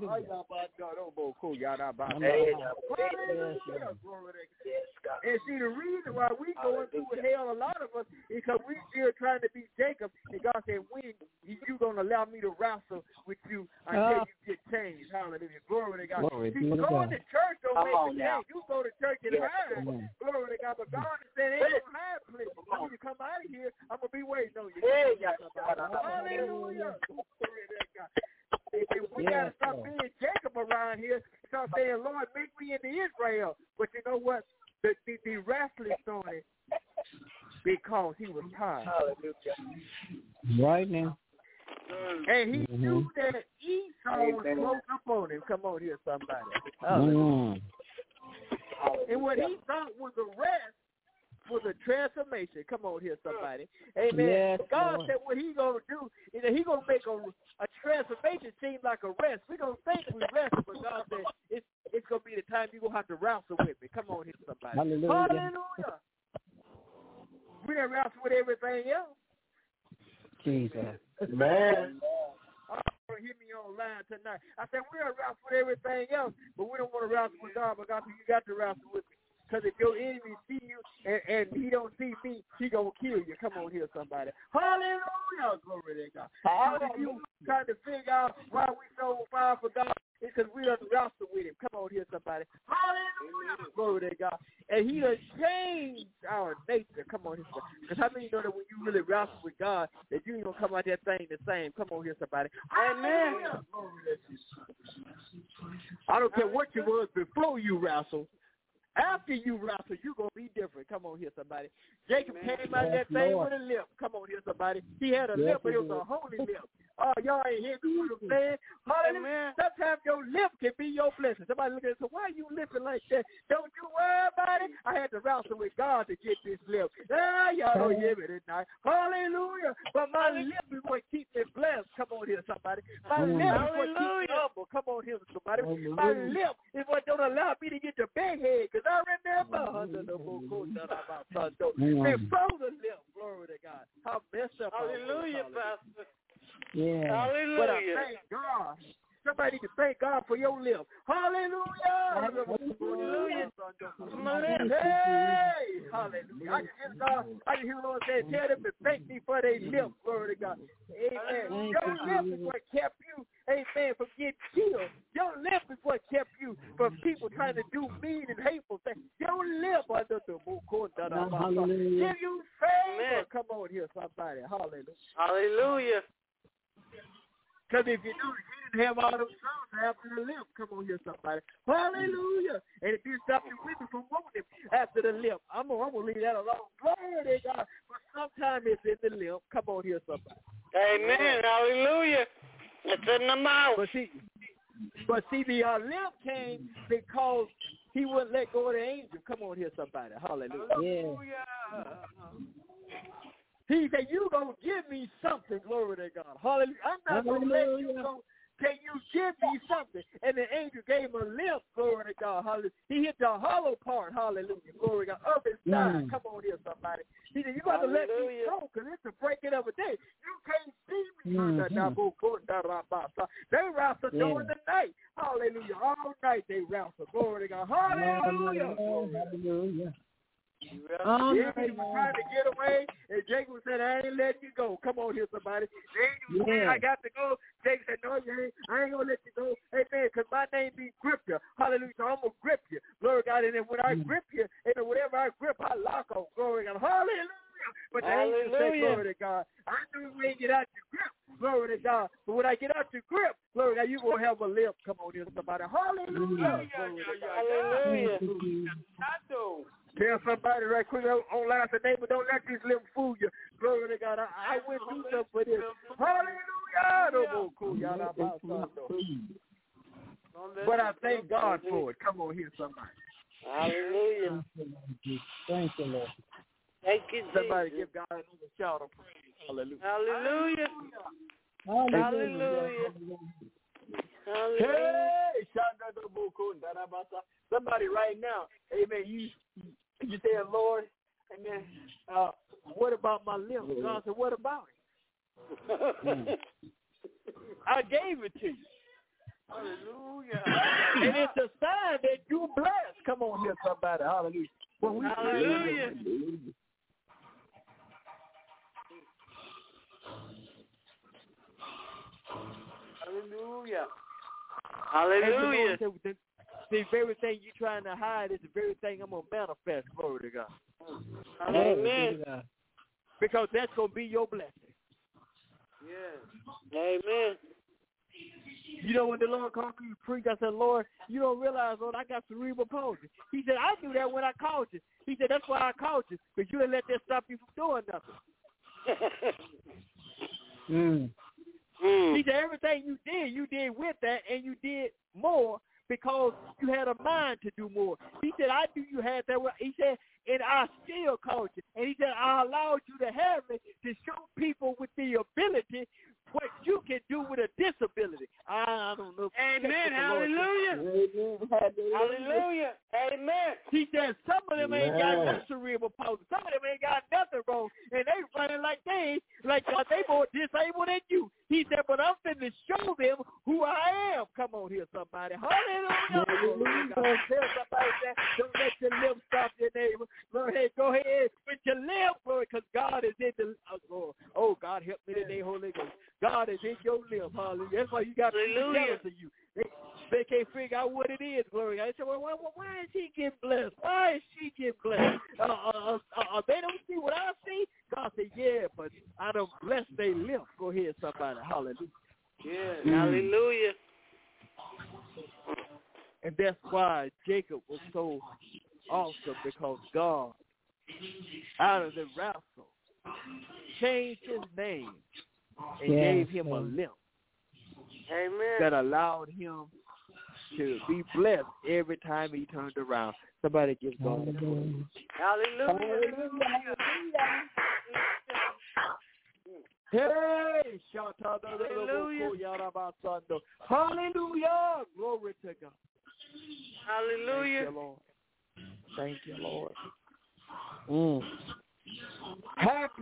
And see, the reason why we going through hell, a lot of us, is because we still trying to be Jacob. And God said, when you going to allow me to wrestle with you until you get changed. Hallelujah. Glory to God. Glory see, to going God. to church don't Come make on you now. change. You go to church and Yes, hide. amen. Glory to God. But God is saying, ain't no hide place. When you come out of here, I'm going to be waiting on you. Hey, yes. Hallelujah. Glory to God. And we Yes, got to stop Lord. being Jacob around here and start saying, Lord, make me into Israel. But you know what? The, the, the wrestling started because he was tired. Right now. And he mm-hmm. knew that Esau was close up on him. Come on here, somebody. Mm. And what he thought was a rest was a transformation. Come on here, somebody. Amen. Yes, God Lord. said what he going to do is that he going to make a, a transformation seem like a rest. We're going to think we rest, but God said it's, it's going to be the time you're going to have to wrestle with me. Come on here, somebody. Hallelujah. Hallelujah. We done wrestle with everything else. Jesus. Man. Oh, hear me online tonight. I said we done wrestle with everything else, but we don't want to wrestle with God, but God said you got to wrestle with me. Because if your enemy see you and, and he don't see me, he going to kill you. Come on here, somebody. Hallelujah. Glory to God. So if you trying to figure out why we so far for God, it's because we done wrestle with him. Come on here, somebody. Hallelujah. Glory to God. And he done changed our nature. Come on here, somebody. Because how many know that when you really wrestle with God, that you ain't going to come out that thing the same? Come on here, somebody. Amen. I don't care what you was before you wrestle. After you wrestle, you're going to be different. Come on here, somebody. Jacob Amen. Came out yes, that thing Lord. With a limp. Come on here, somebody. He had a yes, limp, but it was a holy limp. Oh, y'all ain't hear me what I'm saying? Hallelujah. Sometimes your limp can be your blessing. Somebody look at it and say, why are you limping like that? Don't you worry about it. I had to wrestle with God to get this limp. Ah, y'all don't hear me tonight. Hallelujah. But my limp is what keeps me blessed. Come on here, somebody. My limp is what keeps me humble. Come on here, somebody. Hallelujah. My limp is what don't allow me to get to bed head. Because I remember under the book about Sunday. They froze the limp. Glory to God. How messed up. Hallelujah, Pastor. Yeah. Hallelujah. But I thank God. Somebody can thank God for your limp. Hallelujah. Hallelujah. Hey. Hallelujah. I can hear God. I can hear the Lord say, tell them to thank me for their limp. Glory to God. Amen. Your limp is what kept you, amen, from getting killed. Your limp is what kept you from people trying to do mean and hateful things. Your limp under the Hallelujah. give you favor. Come on here, somebody. Hallelujah. Hallelujah. Because if you know, he didn't have all them songs after the limp. Come on here, somebody. Hallelujah. And if you stop your women from wanting after the limp, I'm going to leave that alone. Glory to God. But sometimes it's in the limp. Come on here, somebody. Amen. Hallelujah. It's in the mouth. But see, but see the uh, limp came because he wouldn't let go of the angel. Come on here, somebody. Hallelujah. Yeah. He said, you going to give me something, glory to God. Hallelujah. I'm not going to let you go. Can you give me something? And the angel gave him a limp, glory to God. Hallelujah. He hit the hollow part, hallelujah, glory to God, of his side. Mm. Come on here, somebody. He said, you got to let me go because it's the breaking of a day. You can't see me. Mm-hmm. They wrestle yeah. during the night. Hallelujah. All night they wrestle, glory to God. Hallelujah. Hallelujah. Hallelujah. Oh, yeah, he was trying to get away, and Jacob said, I ain't letting you go. Come on here, somebody. Then you yeah. I got to go. Jacob said, no, you ain't. I ain't going to let you go. Amen, because my name be grip you. Hallelujah. So I'm going to grip you. Glory to God. And then when I grip you, and whatever I grip, I lock on. Glory to God. Hallelujah. But the angel said, glory to God. I knew you ain't get out your grip. Glory to God. But when I get out your grip, glory to God, you going to have a limp. Come on here, somebody. Hallelujah. Hallelujah. Hallelujah. Tell somebody right quick online today, but don't let these limbs fool you. Glory to God. I, I went through something for this. Hallelujah. But I thank God for it. Come on here, somebody. Hallelujah. Thank you, Lord. Thank you, Jesus. Somebody give God another shout of praise. Hallelujah. Hallelujah. Hallelujah. Hallelujah. Hey, somebody right now, amen, you you say, Lord, amen, uh, what about my limbs? God said, what about it? I gave it to you. Hallelujah. And it's a sign that you're blessed. Come on here, somebody. Hallelujah. Well, we Hallelujah. Hallelujah. Hallelujah. The, the very thing you're trying to hide is the very thing I'm going to manifest. Glory to God. Amen. Because that's going to be your blessing. Yes. Amen. You know, when the Lord called me to preach, I said, Lord, you don't realize, Lord, I got cerebral palsy. He said, I knew that when I called you. He said, that's why I called you, because you didn't let that stop you from doing nothing. mm. He said, everything you did, you did with that, and you did more because you had a mind to do more. He said, I knew you had that. He said, and I still called you. And he said, I allowed you to have it to show people with the ability what you can do with a disability. I don't know. Amen. Hallelujah. Hallelujah. Amen. He said some of them ain't got no cerebral palsy. Some of them ain't got nothing wrong. And they running like they like uh, they more disabled than you. He said, but I'm finna show them who I am. Come on here, somebody. Hallelujah. Hallelujah. Tell somebody that don't let your lips stop your neighbor. Go ahead, go ahead with your lips, Lord, because God is in the oh, oh, God help me today, Holy Ghost. God is in your lip, hallelujah. That's why you got to be jealous of you. They, they can't figure out what it is, glory. I said, well, why, why is he getting blessed? Why is she getting blessed? Uh, uh, uh, uh, they don't see what I see. God said, yeah, but I don't bless their lips. Go ahead, somebody, hallelujah. Yeah, mm. Hallelujah. And that's why Jacob was so awesome, because God, out of the wrestle, changed his name and yes, gave him a limp. Amen. That allowed him to be blessed every time he turned around. Somebody give God a praise. Hallelujah. Hey, hallelujah. Hallelujah. Glory to God. Hallelujah. Thank you, Lord. Thank you, Lord. Mm. Happy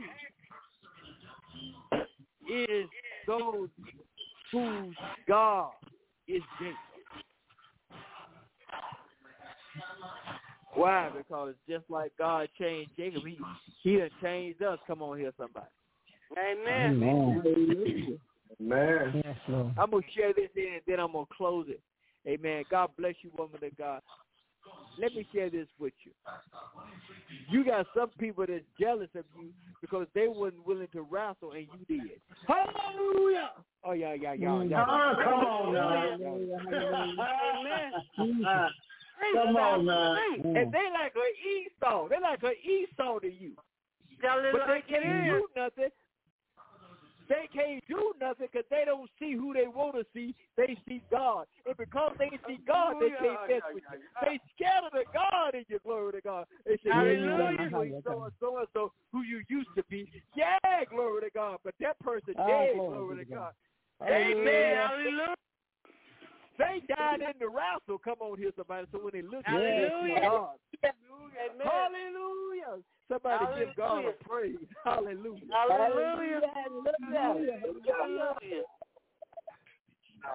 is those whose God is Jacob. Why? Because just like God changed Jacob, he, he done changed us. Come on here, somebody. Amen. Amen. Amen. Yes, Lord. I'm going to share this in and then I'm going to close it. Amen. God bless you, woman of God. Let me share this with you. You got some people that's jealous of you because they wasn't willing to wrestle and you did. Hallelujah! Oh, yeah, yeah, yeah. yeah. Oh, come on now. Amen. Uh, come on now. And they like an Esau. They like an Esau to you. But they can't do nothing. They can't do nothing because they don't see who they want to see. They see God. And because they see God, they can't mess with you. They scatter the God in your glory to God. They say, hallelujah. So and so and so who you used to be. Yeah, glory to God. But that person dead, glory to God. Amen. Hallelujah. They died in the wrestle. Come on here, somebody. So when they look at hallelujah. God. Amen. Hallelujah. Somebody hallelujah. give God a praise. Hallelujah. Hallelujah. Hallelujah. Hallelujah.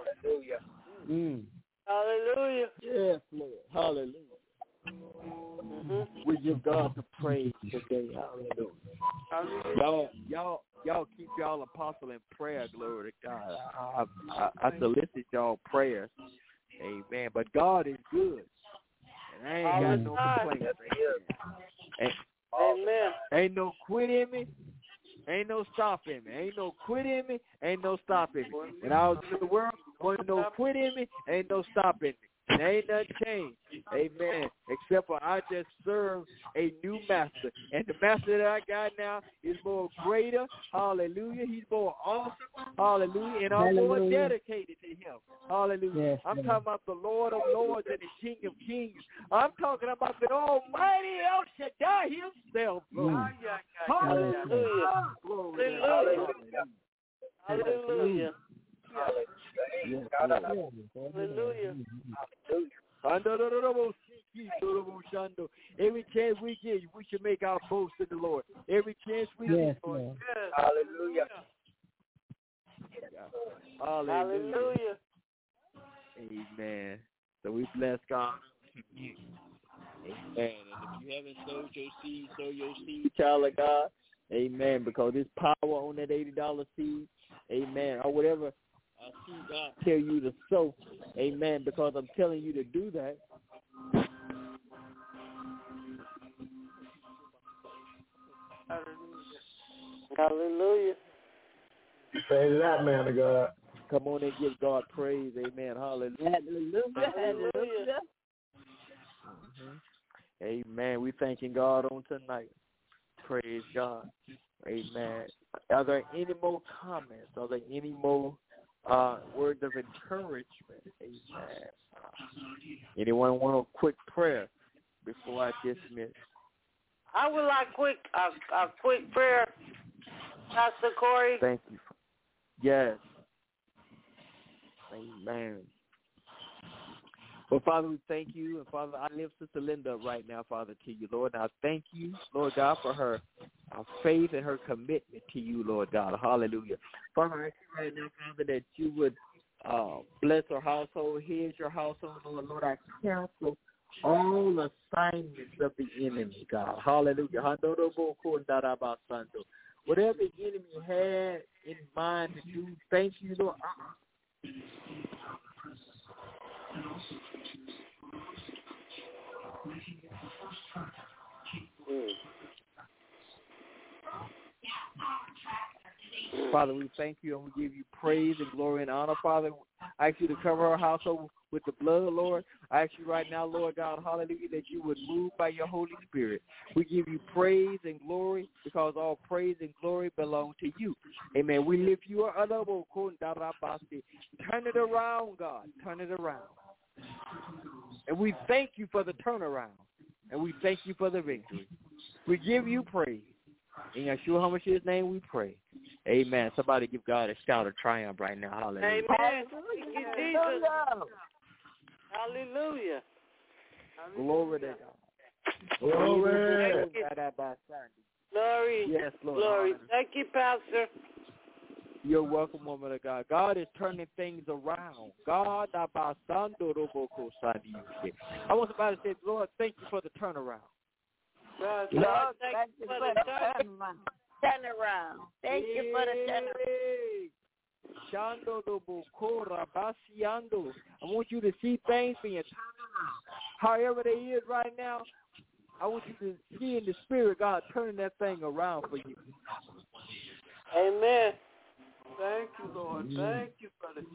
Mm. Hallelujah. Yes, Lord. Hallelujah. Mm-hmm. We give God the praise today. Hallelujah. Hallelujah. Y'all, y'all, y'all keep y'all apostle in prayer. Glory to God. I, I, I solicit y'all prayers. Amen. But God is good, and I ain't got no complaints. Amen. Amen. Ain't no quit in me. Ain't no stop in me. Ain't no quit in me. Ain't no stop in me. When I was in the world, wasn't no quit in me. Ain't no stop in me. And ain't nothing changed. Amen. Except for I just serve a new master. And the master that I got now is more greater. Hallelujah. He's more awesome. Hallelujah. And I'm more dedicated to him. Hallelujah. Yes, I'm yes. talking about the Lord of Lords and the King of Kings. I'm talking about the Almighty El Shaddai himself. Mm. Hallelujah. Hallelujah. Hallelujah. Hallelujah. Yes, hallelujah. Every chance we get, we should make our boast in the Lord. Every chance we yes, get, Lord. Yes. Hallelujah. Hallelujah. Hallelujah. Amen. So we bless God. Amen. And if you haven't sowed your seed, sow your seed, child of God. Amen. Because there's power on that eighty dollar seed. Amen. Or whatever. I see God tell you to sow, amen, because I'm telling you to do that. Hallelujah. Say that, man of God. Come on and give God praise, amen. Hallelujah. Hallelujah. Hallelujah. Mm-hmm. Amen. We thanking God on tonight. Praise God. Amen. Are there any more comments? Are there any more Uh, words of encouragement? Amen. Anyone want a quick prayer before I dismiss? I would like quick a, a quick prayer, Pastor Corey. Thank you. Yes. Amen. Well, Father, we thank you. And, Father, I lift Sister Linda up right now, Father, to you, Lord. And I thank you, Lord God, for her our faith and her commitment to you, Lord God. Hallelujah. Father, I ask you right now, Father, that you would uh, bless her household. Here's your household, Lord. Lord, I cancel all assignments of the enemy, God. Hallelujah. Whatever the enemy had in mind to do, thank you, Lord. Mm. Father, we thank you and we give you praise and glory and honor, Father. I ask you to cover our household with the blood, Lord. I ask you right now, Lord God, hallelujah, that you would move by your Holy Spirit. We give you praise and glory because all praise and glory belong to you. Amen. We lift you up. Turn it around, God. Turn it around. And we thank you for the turnaround. And we thank you for the victory. We give you praise. In Yeshua HaMashiach's name we pray. Amen. Somebody give God a shout of triumph right now. Hallelujah. Amen. Thank you, Jesus. Hallelujah. Glory to God. Glory. Glory. Yes, Lord. Glory. Thank you, Pastor. You're welcome, woman of God. God is turning things around. God, I want somebody to say, Lord, thank you for the turnaround. Lord, Lord thank, thank you for the turnaround. Turnaround. Thank you for the turnaround. I want you to see things being turned around. However they is right now, I want you to see in the spirit, God, turning that thing around for you. Amen. Thank you, Lord. Thank you for the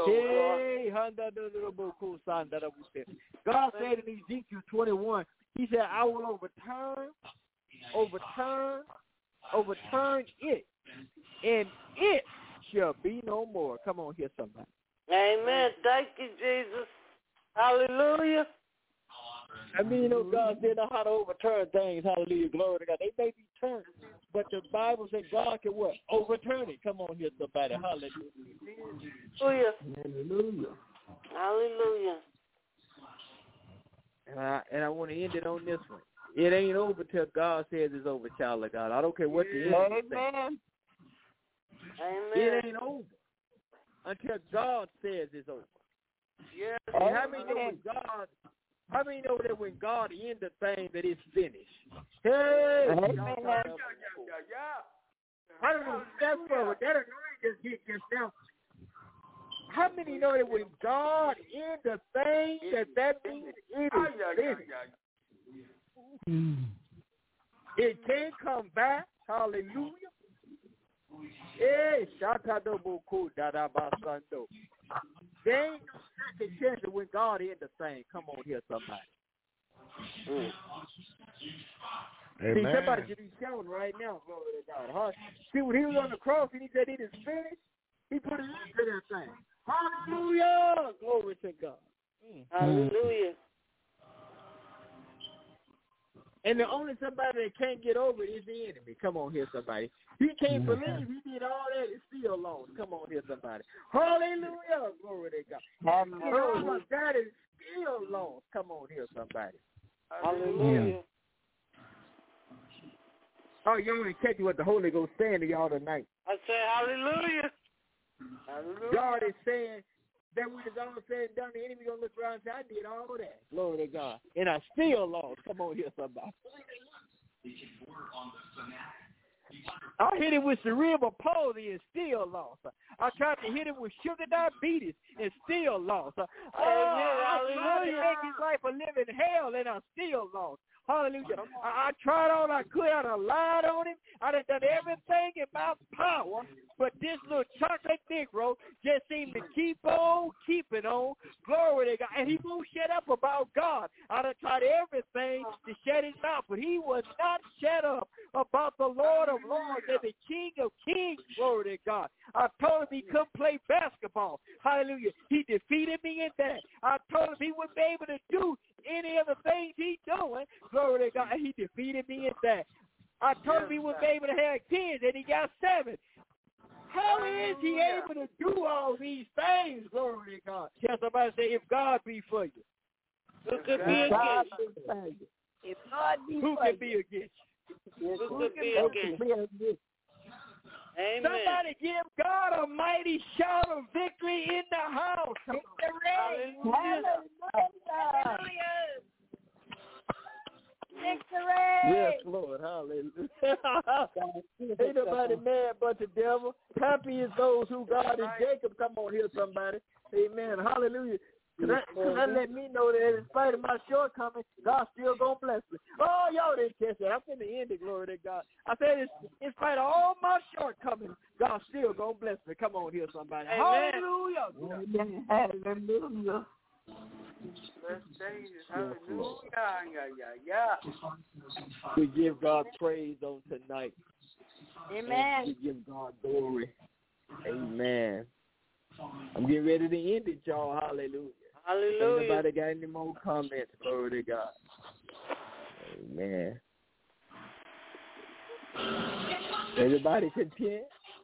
turnaround. God said in Ezekiel twenty-one, he said, I will overturn, overturn, overturn it, and it shall be no more. Come on here, somebody. Amen. Thank you, Jesus. Hallelujah. I mean, you know, God didn't know how to overturn things. Hallelujah. Glory to God. They may be turned, but the Bible said God can what? Overturn it. Come on here, somebody. Hallelujah. Hallelujah. Hallelujah. Hallelujah. And I, and I want to end it on this one. It ain't over till God says it's over, child of God. I don't care what the enemy says. Amen. Amen. It ain't over until God says it's over. Yes. And how many know when God How many know that when God ends the thing that it's finished? Hey, Amen. yeah, yeah, yeah. I don't know. That's what that anointing just hit just now. How many know that when God ends the thing that that means it is finished? It can't come back. Hallelujah. Hey, Shakadoboku Dadabasando. There ain't no second chance when God ends the thing. Come on here, somebody. Mm. Amen. See, somebody should be shouting right now, glory to God. Huh? See, when he was on the cross and he said it is finished, he put an end to that thing. Hallelujah! Glory to God. Mm. Hallelujah. And the only somebody that can't get over it is the enemy. Come on here, somebody. He can't Yeah. believe he did all that and still lost. Come on here, somebody. Hallelujah! Glory to God. Hallelujah. That is still lost. Come on here, somebody. Hallelujah. Oh, you ain't catching what the Holy Ghost saying to y'all tonight. I say hallelujah. Hallelujah. God is saying that when it's all said and done, the enemy going to look around and say, I did all of that. Glory to God. And I still lost. Come on here, somebody. I hit him with cerebral palsy and still lost. I tried to hit him with sugar diabetes and still lost. Oh, I tried to make his life a living hell and I still lost. Hallelujah. I, I tried all I could. I done lied on him. I done done everything in my power. But this little chocolate Negro just seemed to keep on keeping on. Glory to God. And he won't shut up about God. I done tried everything to shut his mouth, but he was not shut up about the Lord of Lords and the King of Kings. Glory to God. I told him he couldn't play basketball. Hallelujah. He defeated me in that. I told him he wouldn't be able to do any of the things he's doing. Glory to God. He defeated me in that. I told him he wouldn't be able to have kids, and he got seven. How is he able to do all these things? Glory to God. Can somebody say, if God be for you? Who could be against you? If God be Who for can you? be against you? Who could be against you? Amen. Somebody give God a mighty shout of victory in the house. Victory. Hallelujah. Victory. Yes, Lord. Hallelujah. Ain't nobody mad but the devil. Happy is those who God is Jacob. Come on here, somebody. Amen. Hallelujah. Cause that, cause that let me know that in spite of my shortcomings, God still gonna bless me. Oh, y'all didn't catch that. I'm finna end it, glory to God. I said, it's, in spite of all my shortcomings, God still gonna bless me. Come on here, somebody. Amen. Hallelujah. Hallelujah. Hallelujah. Yeah, yeah, yeah. We give God praise on tonight. Amen. And we give God glory. Amen. I'm getting ready to end it, y'all. Hallelujah. Hallelujah. Anybody got any more comments? Glory to God. Amen. Everybody content?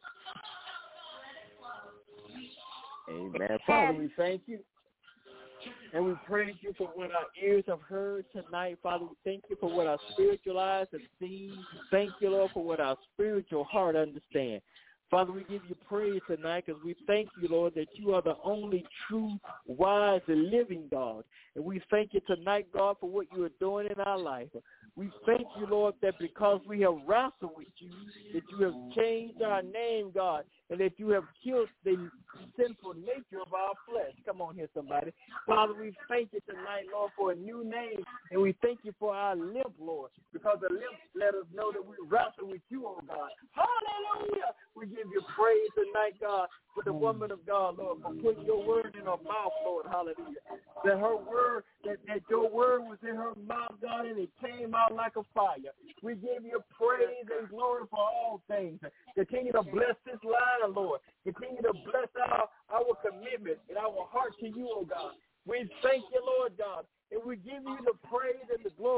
Amen. Father, we thank you. And we praise you for what our ears have heard tonight. Father, we thank you for what our spiritual eyes have seen. Thank you, Lord, for what our spiritual heart understands. Father, we give you praise tonight because we thank you, Lord, that you are the only true, wise, and living God. And we thank you tonight, God, for what you are doing in our life. We thank you, Lord, that because we have wrestled with you, that you have changed our name, God, and that you have killed the sinful nature of our flesh. Come on here, somebody. Father, we thank you tonight, Lord, for a new name, and we thank you for our limp, Lord, because the limp let us know that we wrestle with you, oh God. Hallelujah! We give you praise tonight, God, for the woman of God, Lord, for putting your word in her mouth, Lord. Hallelujah. That her word, that, that your word was in her mouth, God, and it came out like a fire. We give you praise and glory for all things. Continue to bless this line, Lord. Continue to bless our, our commitment and our heart to you, oh God. We thank you, Lord God, and we give you the praise and the glory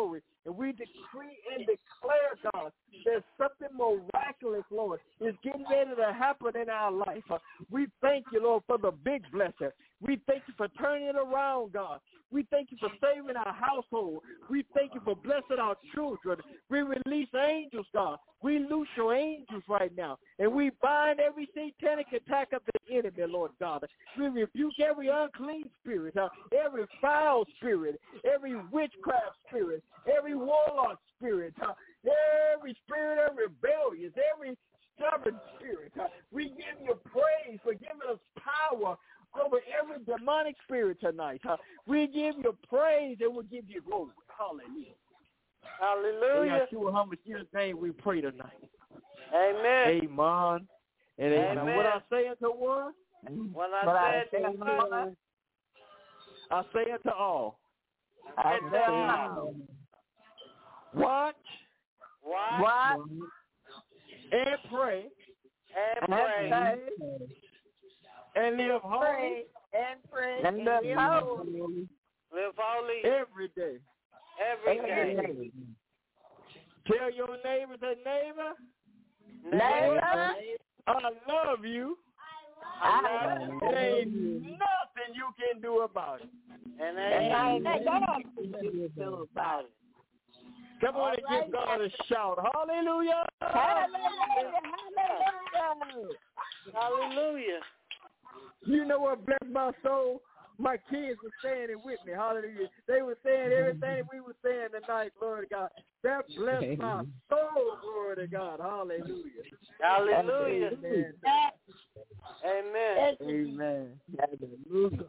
And we decree and declare, God, that something miraculous, Lord, is getting ready to happen in our life. Uh, we thank you, Lord, for the big blessing. We thank you for turning it around, God. We thank you for saving our household. We thank you for blessing our children. We release angels, God. We loose your angels right now. And we bind every satanic attack of the enemy, Lord God. We rebuke every unclean spirit, uh, every foul spirit, every witchcraft spirit, every warlock spirit, uh, every spirit of rebellion, every stubborn spirit. Uh, we give you praise for giving us power over every demonic spirit tonight. Uh, we give you praise and we'll give you glory. Hallelujah. Hallelujah. In Yeshua HaMashiach's name we pray tonight. Amen. Amen. And amen. Amen. What I say unto one, when I say unto one, I say unto all. I say unto all. Watch. Watch. Watch. And pray. And pray. And pray. And live holy. And pray. And live holy. Live holy. Every day. Every day. Every day. Tell your neighbors and neighbor. Neighbor. I love you. I love you. There ain't nothing you can do about it. And ain't nothing you can do about it. Come on and give God a shout. Hallelujah. Hallelujah. Hallelujah. Hallelujah. You know what blessed my soul? My kids were saying it with me. Hallelujah. They were saying everything we were saying tonight, glory to God. That blessed my soul, glory to God. Hallelujah. Hallelujah. Amen. Amen. Amen. Hallelujah.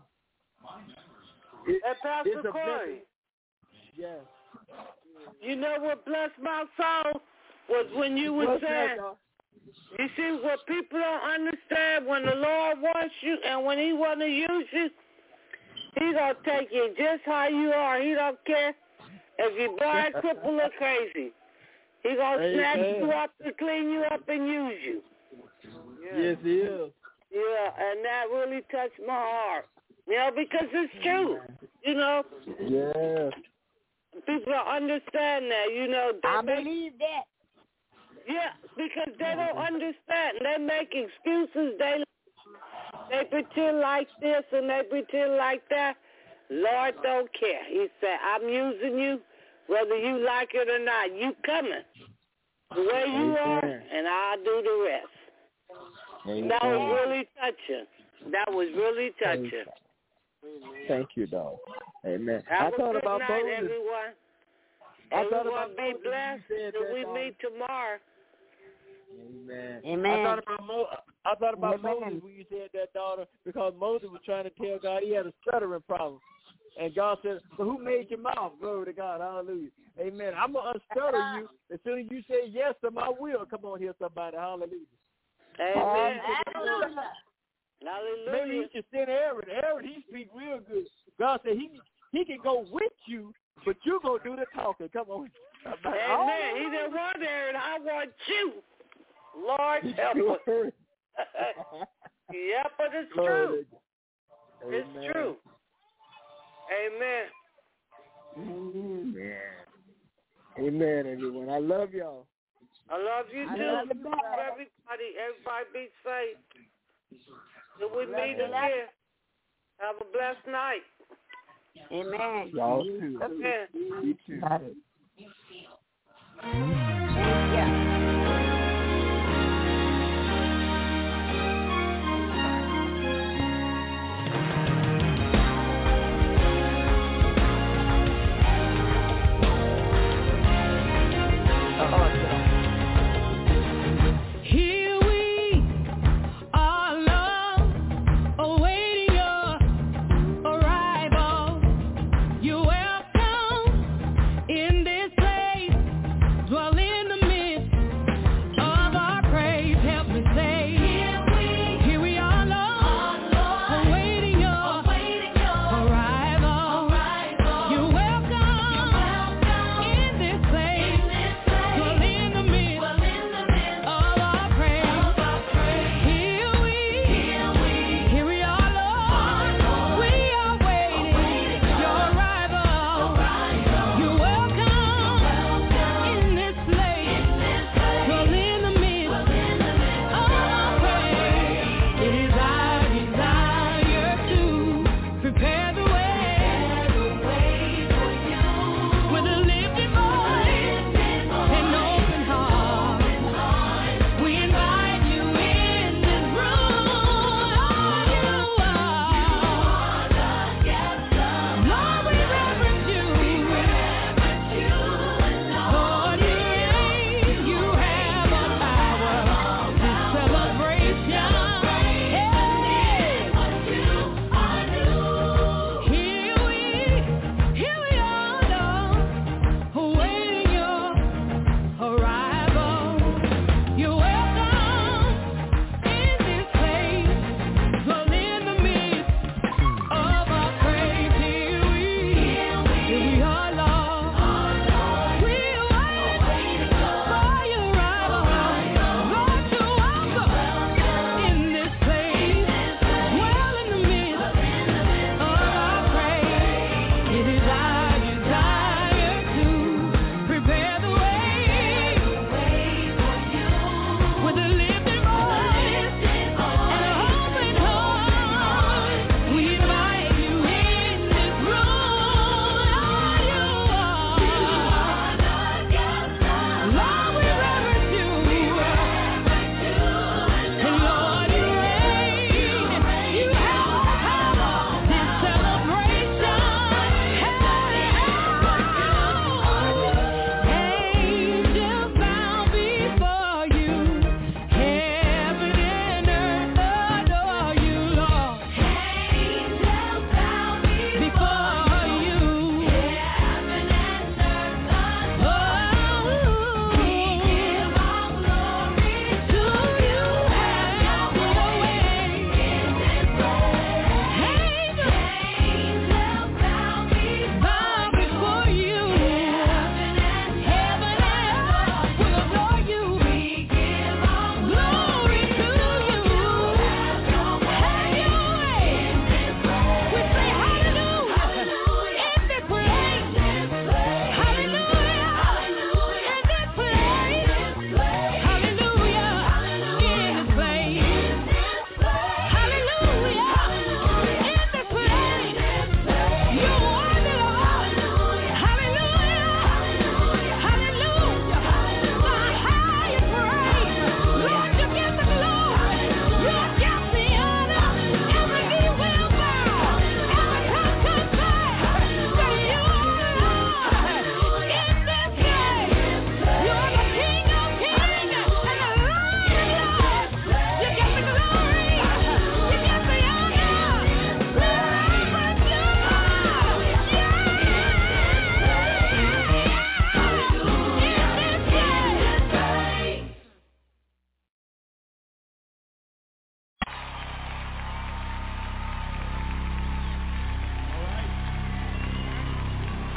It, and Pastor it's a Corey. blessing. Yes. You know what blessed my soul was when you were What's saying, that, you see, what people don't understand, when the Lord wants you and when he want to use you, he going to take you just how you are. He don't care if you're blind, crippled, or crazy. He going to snatch you up and clean you up and use you. Yeah. Yes, he is. Yeah, and that really touched my heart. You know, because it's true. You know? Yeah. People don't understand that, you know. I make, believe that. Yeah, because they don't understand. They make excuses. They they pretend like this and they pretend like that. Lord don't care. He said, I'm using you whether you like it or not. You coming the way you are, and I'll do the rest. Amen. That was really touching. That was really touching. Thank you, dog. Amen. Have I thought a good about night, Moses. everyone. I everyone thought about be Moses blessed till we meet tomorrow. Amen. Amen. I thought about, Mo- I thought about Amen. Moses when you said that, daughter, because Moses was trying to tell God he had a stuttering problem. And God said, so who made your mouth? Glory to God. Hallelujah. Amen. I'm going to unstutter you as soon as you say yes to my will. Come on here, somebody. Hallelujah. Amen. Hallelujah. Hallelujah. Maybe he should send Aaron. Aaron, he speak real good. God said he he can go with you, but you going to do the talking. Come on. Amen. He didn't want Aaron. I want you. Lord help us. Yeah, but it's true. It's Amen. true. Amen. Amen. Amen, everyone. I love y'all. I love you I too. love you back. Everybody, everybody be safe. Till we Love meet you. again. Have a blessed night. Amen. Y'all too. Amen. You too. Yeah. Here we are, Lord, awaiting your arrival. You're welcome in this place, dwell in the midst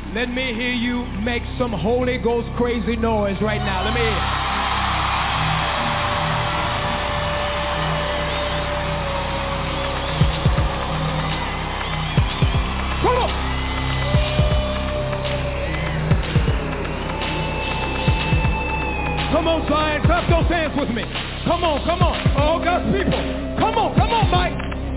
Let me hear you make some Holy Ghost crazy noise right now. Let me hear it. Come on. Come on, Zion. Clap those hands with me. Come on, come on. All God's people. Come on, come on, Mike.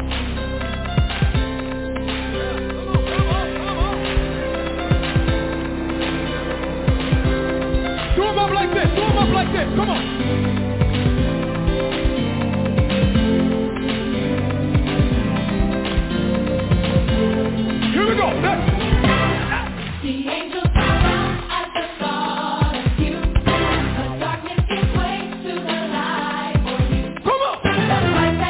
Do them up like this. Do them up like this. Come on. Here we go. Next. The angels around at the thought of you. The darkness gives way to the light for you. Come on. The light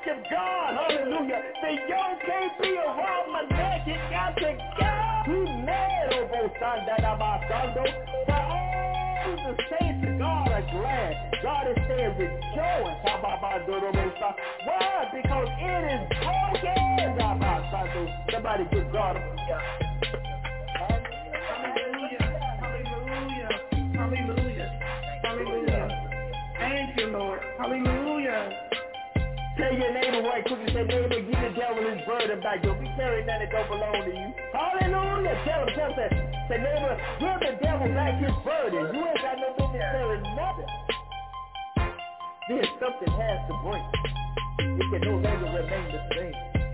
worship God. Hallelujah. The yoke can't be around my neck. It got to go. We mad over Sandadabasando. But all the saints of God are glad. God is saying rejoice. Why? Because it is broken. Somebody give God a Hallelujah. Hallelujah. Hallelujah. Hallelujah. Thank you, Lord. Hallelujah. Tell your neighbor right quick and say, neighbor, give the devil his burden back. Don't be carrying that that don't belong to you. Hallelujah. Tell him, tell him, say, say, neighbor, give the devil back his burden. You ain't got no business carrying nothing. Then something has to break. It can no longer remain the same.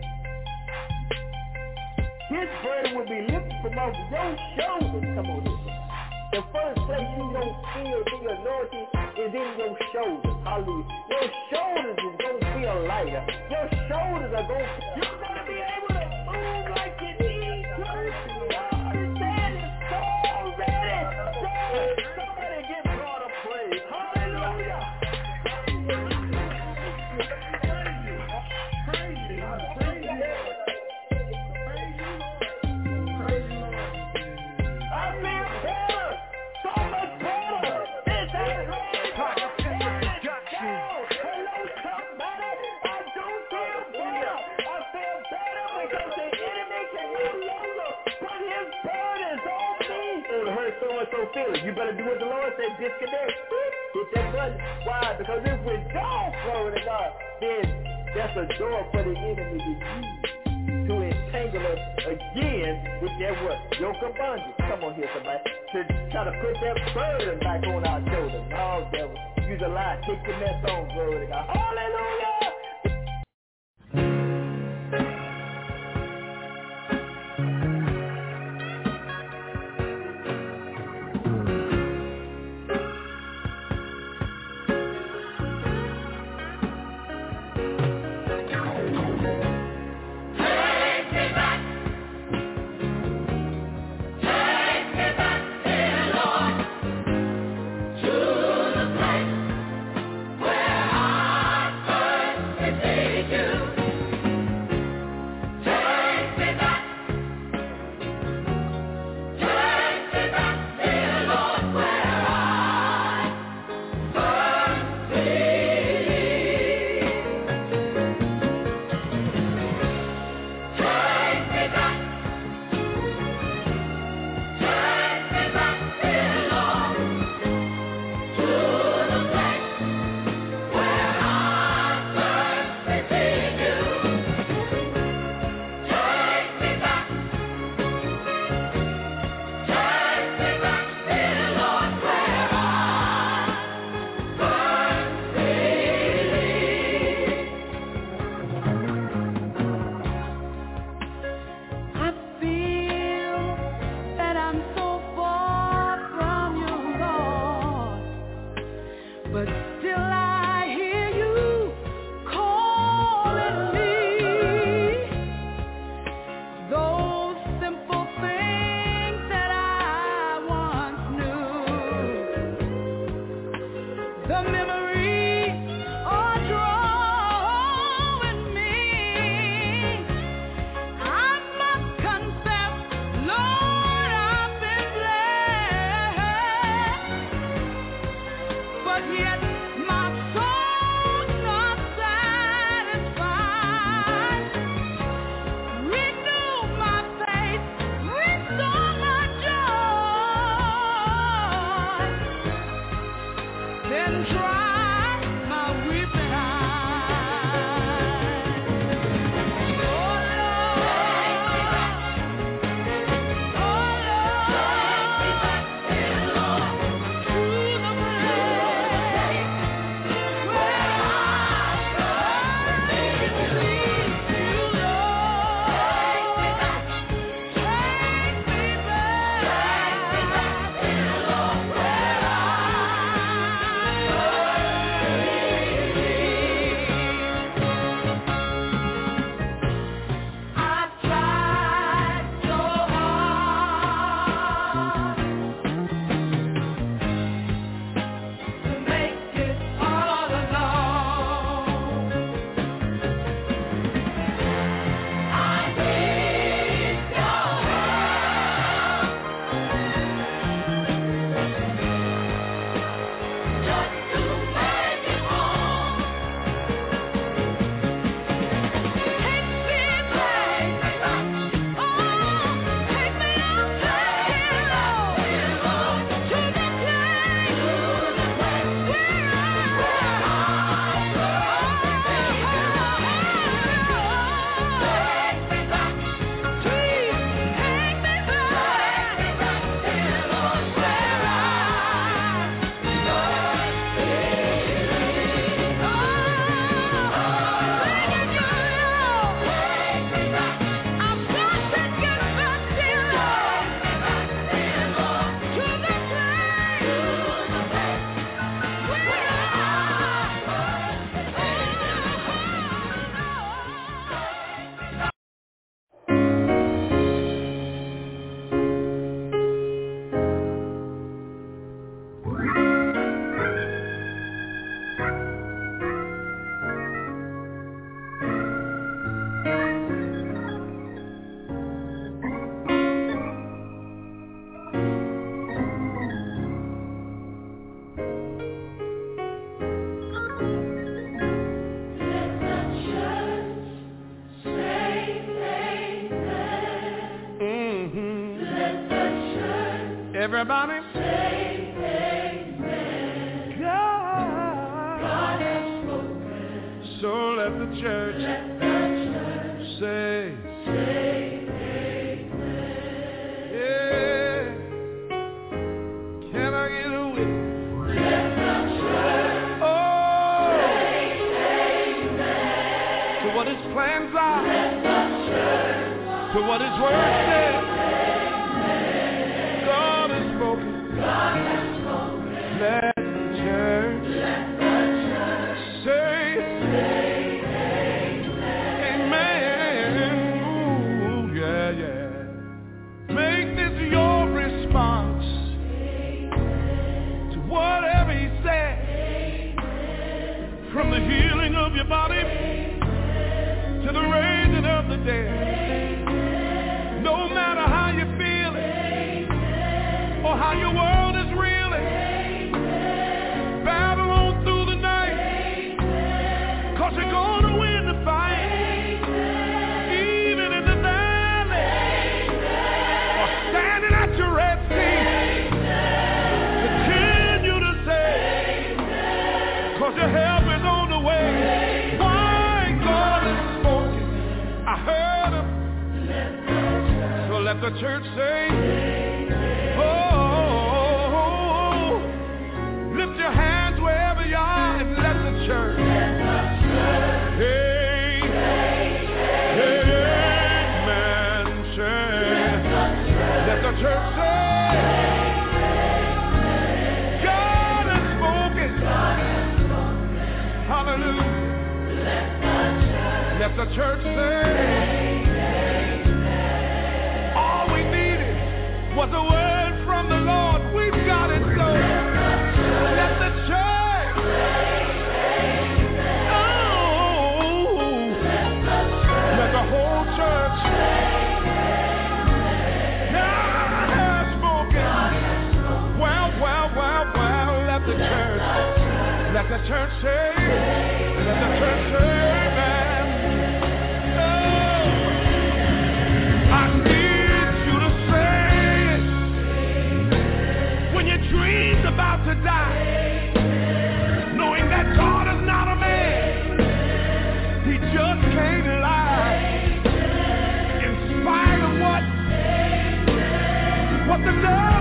His burden will be lifted from off your shoulders. Come on, listen. The first place you don't feel the anointing is in your shoulders. Hallelujah. Your shoulders is going to feel lighter. Your shoulders are going to... You're going to be able to move like you need to. God is saying it's so ready. Somebody give God a praise. Hallelujah. So feeling. You better do what the Lord said, disconnect. Hit that button. Why? Because if we don't, glory to God, then that's a door for the enemy to use to entangle us again with that what? Yoke of bondage. Come on here, somebody. To try to put that burden back on our shoulders. No, devil. Use a lie. Take the mess on, glory to God. Hallelujah! To the place where I Everybody say amen. God, God has spoken. So let the church, let the church say, say amen. Yeah. Can I get a witness? Let the church oh. say amen. To what his plans are. Let the church to what his word says. God has spoken. God has spoken. Let the church, let the church say, say amen. Amen. Ooh, yeah, yeah. Make this your response to whatever he said. From the healing of your body to the raising of the dead. No matter how you feel it or how your world is reeling, battle on through the night, cause you're gonna win the fight. Even in the valley or standing at your Red Sea, continue to say, cause your help is on the way. Why God has spoken, I heard him. So let the church say, oh, oh, oh, lift your hands wherever you are and let the church, hey, amen, say, let the church say, God has spoken, hallelujah, let the church say, was a word from the Lord. We've got it, so let the church, oh, let the whole church, God has spoken. Well, well, well, well, let the church, let the church say, let the church say, amen. Oh, I need you to say, dreams about to die, knowing that God is not a man, he just can't lie. In spite of what, what the love